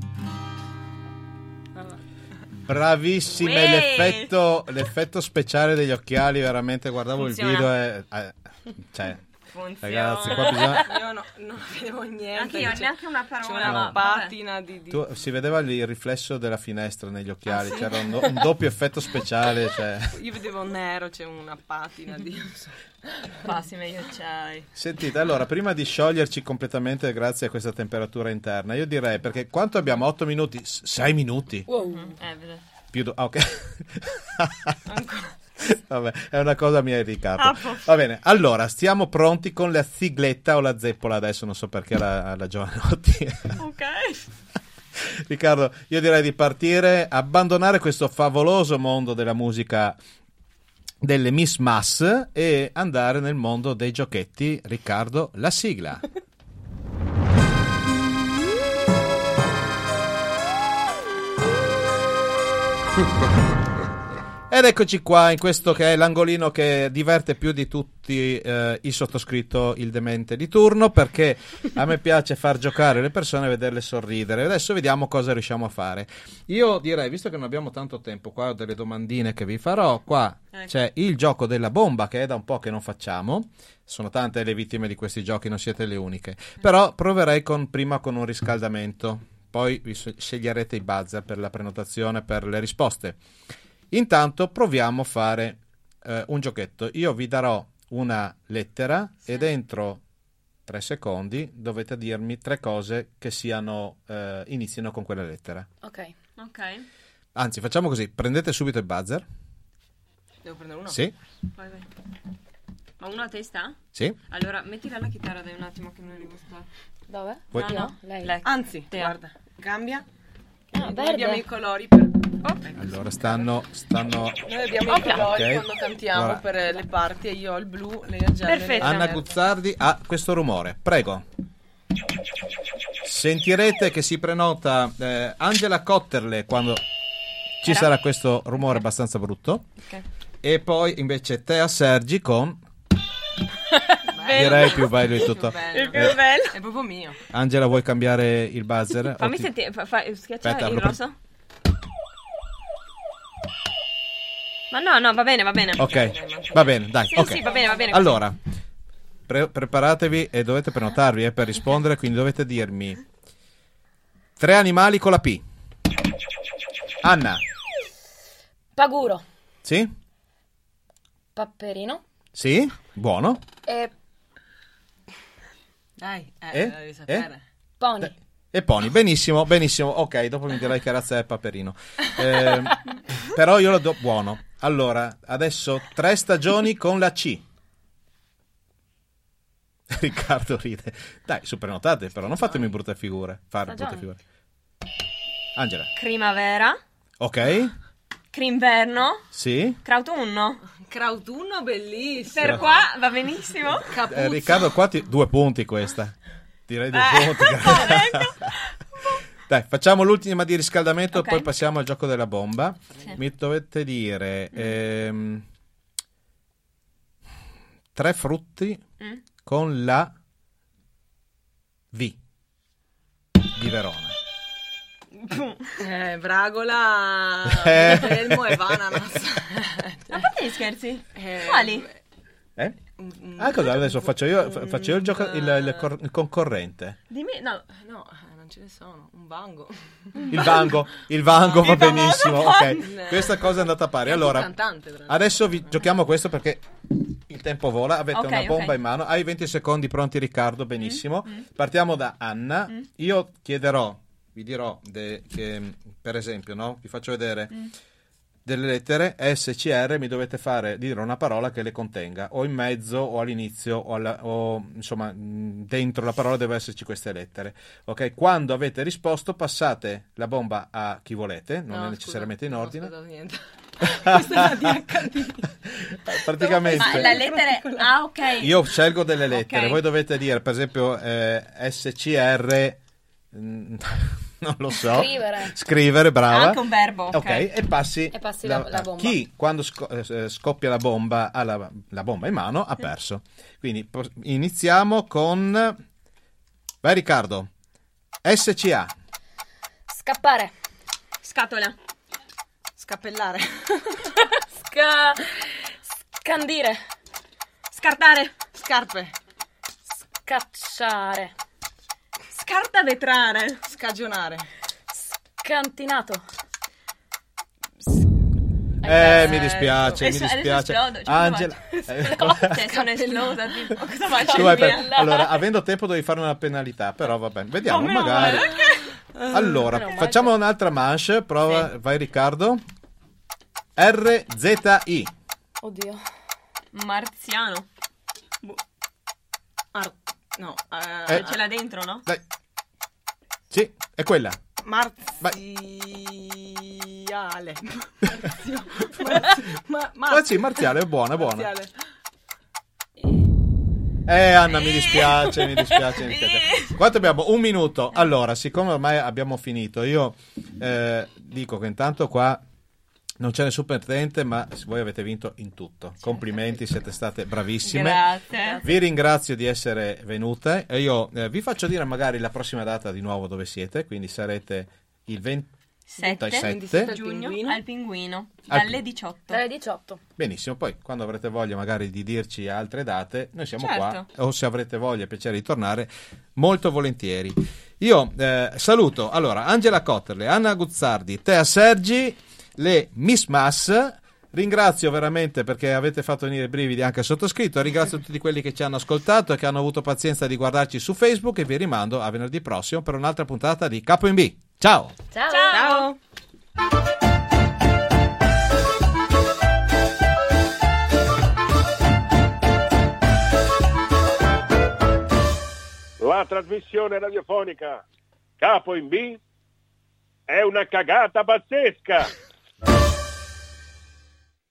Bravissime, Uè. l'effetto, l'effetto speciale degli occhiali, veramente guardavo Funziona. il video e... eh, cioè, Funziona. ragazzi, qua bisogna... Io no, non vedevo niente. Anche io, c'è- neanche una C'è parola. una ma- patina di... di... Tu, si vedeva lì il riflesso della finestra negli occhiali, Ah, sì? c'era un, un doppio effetto speciale, cioè... Io vedevo nero, c'è una patina di... non so. Passi meglio c'hai. Sentite, allora, prima di scioglierci completamente grazie a questa temperatura interna, io direi, perché quanto abbiamo? otto minuti? sei minuti? Wow. Eh, vedo. Più do- ah, ok. Ancora. Vabbè, è una cosa mia e Riccardo. Ah, posso. Va bene, allora stiamo pronti con la sigletta o la zeppola adesso, non so perché la, la Giovanotti. Ok. Riccardo, io direi di partire, abbandonare questo favoloso mondo della musica delle Miss Mass e andare nel mondo dei giochetti. Riccardo, la sigla. Ed eccoci qua in questo che è l'angolino che diverte più di tutti eh, il sottoscritto, il demente di turno, perché a me piace far giocare le persone e vederle sorridere. Adesso vediamo cosa riusciamo a fare. Io direi, visto che non abbiamo tanto tempo, qua ho delle domandine che vi farò. Qua Ecco. c'è il gioco della bomba, che è da un po' che non facciamo. Sono tante le vittime di questi giochi, non siete le uniche. Però proverei con, prima con un riscaldamento, poi vi sceglierete i buzzer per la prenotazione, per le risposte. Intanto proviamo a fare eh, un giochetto. Io vi darò una lettera e dentro tre secondi dovete dirmi tre cose che siano eh, iniziano con quella lettera. Ok. Ok. Anzi, facciamo così, prendete subito il buzzer. Devo prendere uno? Sì, Vai, vai. Ma uno a testa? sì. Allora, mettila la chitarra dai un attimo che non devo stare. Dove? Vuoi- No, No, no. lei. Lei. Anzi, Te. guarda, cambia. Ah, Noi abbiamo i verde. colori per... Oh, Allora stanno stanno noi abbiamo i colori Ok. quando cantiamo Allora. per le parti e io ho il blu, lei ha il giallo. Perfetto. Anna Guzzardi ha questo rumore. Prego. Sentirete che si prenota eh, Angela Cotterle quando ci Era? sarà questo rumore abbastanza brutto. Ok. E poi invece Tea Sergi con Bello. direi più bello di tutto. Più bello. Il più bello. È proprio mio. Angela, vuoi cambiare il buzzer? Fammi O ti- sentire, fa, fa, schiaccia Aspetta, il lo pre- rosso. Ma no, no, va bene, va bene. Ok, va bene, dai. Sì, ok. sì, va bene, va bene. così. Allora, pre- preparatevi e dovete prenotarvi eh, per rispondere, quindi dovete dirmi tre animali con la P. Anna, Paguro. sì? Paperino. Sì? Buono? E Dai, eh, Eh? devi sapere. pony. E Pony, benissimo, benissimo. Ok, dopo mi dirai che razza è Paperino. Eh, però io lo do buono. Allora, adesso tre stagioni con la C. Riccardo ride. Dai, su prenotate, però non fatemi brutte figure. Fare brutte Stagioni. figure. Angela. Primavera, Ok? Crinverno, Sì? Crautunno. Crautunno bellissimo. Per qua va benissimo. Capuzzo. Eh, Riccardo, qua ti- due punti questa. Direi due Eh, punti. ecco. Dai, facciamo l'ultima di riscaldamento Ok. e poi passiamo al gioco della bomba. Sì. Mi dovete dire ehm, tre frutti Mm. con la V di Verona. Eh, Bragola, Eh. Elmo e Vananas. Ma fate gli scherzi? Eh, Quali? Eh? mm, Ah, cosa adesso faccio io? Fa- Faccio io il, gioco, il, il cor- il concorrente. Dimmi, no. No, eh, non ce ne sono. Un bango. Il vango, il vango va Il famoso benissimo. vango. Ok, questa cosa è andata pari. È un Allora, cantante, tra l'altro. adesso vi giochiamo questo perché il tempo vola. Avete Ok, una bomba ok. in mano. Hai venti secondi pronti, Riccardo. Benissimo. Partiamo da Anna. Io chiederò, vi dirò de- che, per esempio, no? Vi faccio vedere delle lettere S C R. Mi dovete fare dire una parola che le contenga, o in mezzo, o all'inizio, o, alla- o insomma, mh, dentro la parola deve esserci queste lettere. Ok? Quando avete risposto, passate la bomba a chi volete, non No, è necessariamente scusa, in non ho ordine. ascoltato niente. Questa è la D H D. Praticamente. Ma la lettera è... Ah, ok. Io scelgo delle lettere, Ok. voi dovete dire, per esempio, eh, S C R, mm, non lo so. Scrivere. Scrivere, brava. Anche un verbo, ok. Ok, e passi, E passi la- la bomba. Chi, quando sco- eh, scoppia la bomba, ha la, la bomba in mano, ha perso. Quindi po- iniziamo con... Vai Riccardo. S C A. Scappare. Scatola. Scappellare. Sca... Scandire. Scartare. Scarpe. Cacciare. Scarta vetrare. Scagionare. Cantinato. Eh, mi dispiace, Adesso- mi adesso dispiace. esplodo, cioè, Angela. cosa Cioè, sono esplosa, tipo, cosa faccio? Tu vai per- Via. Allora, avendo tempo devi fare una penalità, però va bene. Vediamo, Oh, meno magari. male, ok. Allora, Meno male. facciamo un'altra manche. Prova, vai Riccardo. R Z I. Oddio. Marziano. Boh. Ar- no, Eh. eh, Ce l'ha dentro, no? Dai. Sì, è quella. marziale. Marzio- Marzio- ma- Mar- Ah, sì, marziale, è buona, è buona. Marziale. Eh, Anna, mi dispiace, mi dispiace, mi dispiace. Quanto abbiamo? Un minuto. Allora, siccome ormai abbiamo finito, io eh, dico che intanto qua non c'è nessun perdente, ma voi avete vinto in tutto. Complimenti, siete state bravissime. Grazie. Vi ringrazio di essere venute e io eh, vi faccio dire magari la prossima data di nuovo dove siete, quindi sarete il Sette ventisette. giugno Pinguino. al Pinguino Al dalle Pi- diciotto. Dalle diciotto. Benissimo, poi quando avrete voglia magari di dirci altre date, noi siamo Certo. qua, o se avrete voglia e piacere di tornare, molto volentieri. Io eh, saluto allora Angela Cotterle, Anna Guzzardi, Tea Sergi, le Miss Mass. Ringrazio veramente perché avete fatto venire i brividi anche al sottoscritto. Ringrazio tutti quelli che ci hanno ascoltato e che hanno avuto pazienza di guardarci su Facebook e vi rimando a venerdì prossimo per un'altra puntata di Capo in B. Ciao! Ciao. Ciao. La trasmissione radiofonica Capo in B è una cagata pazzesca.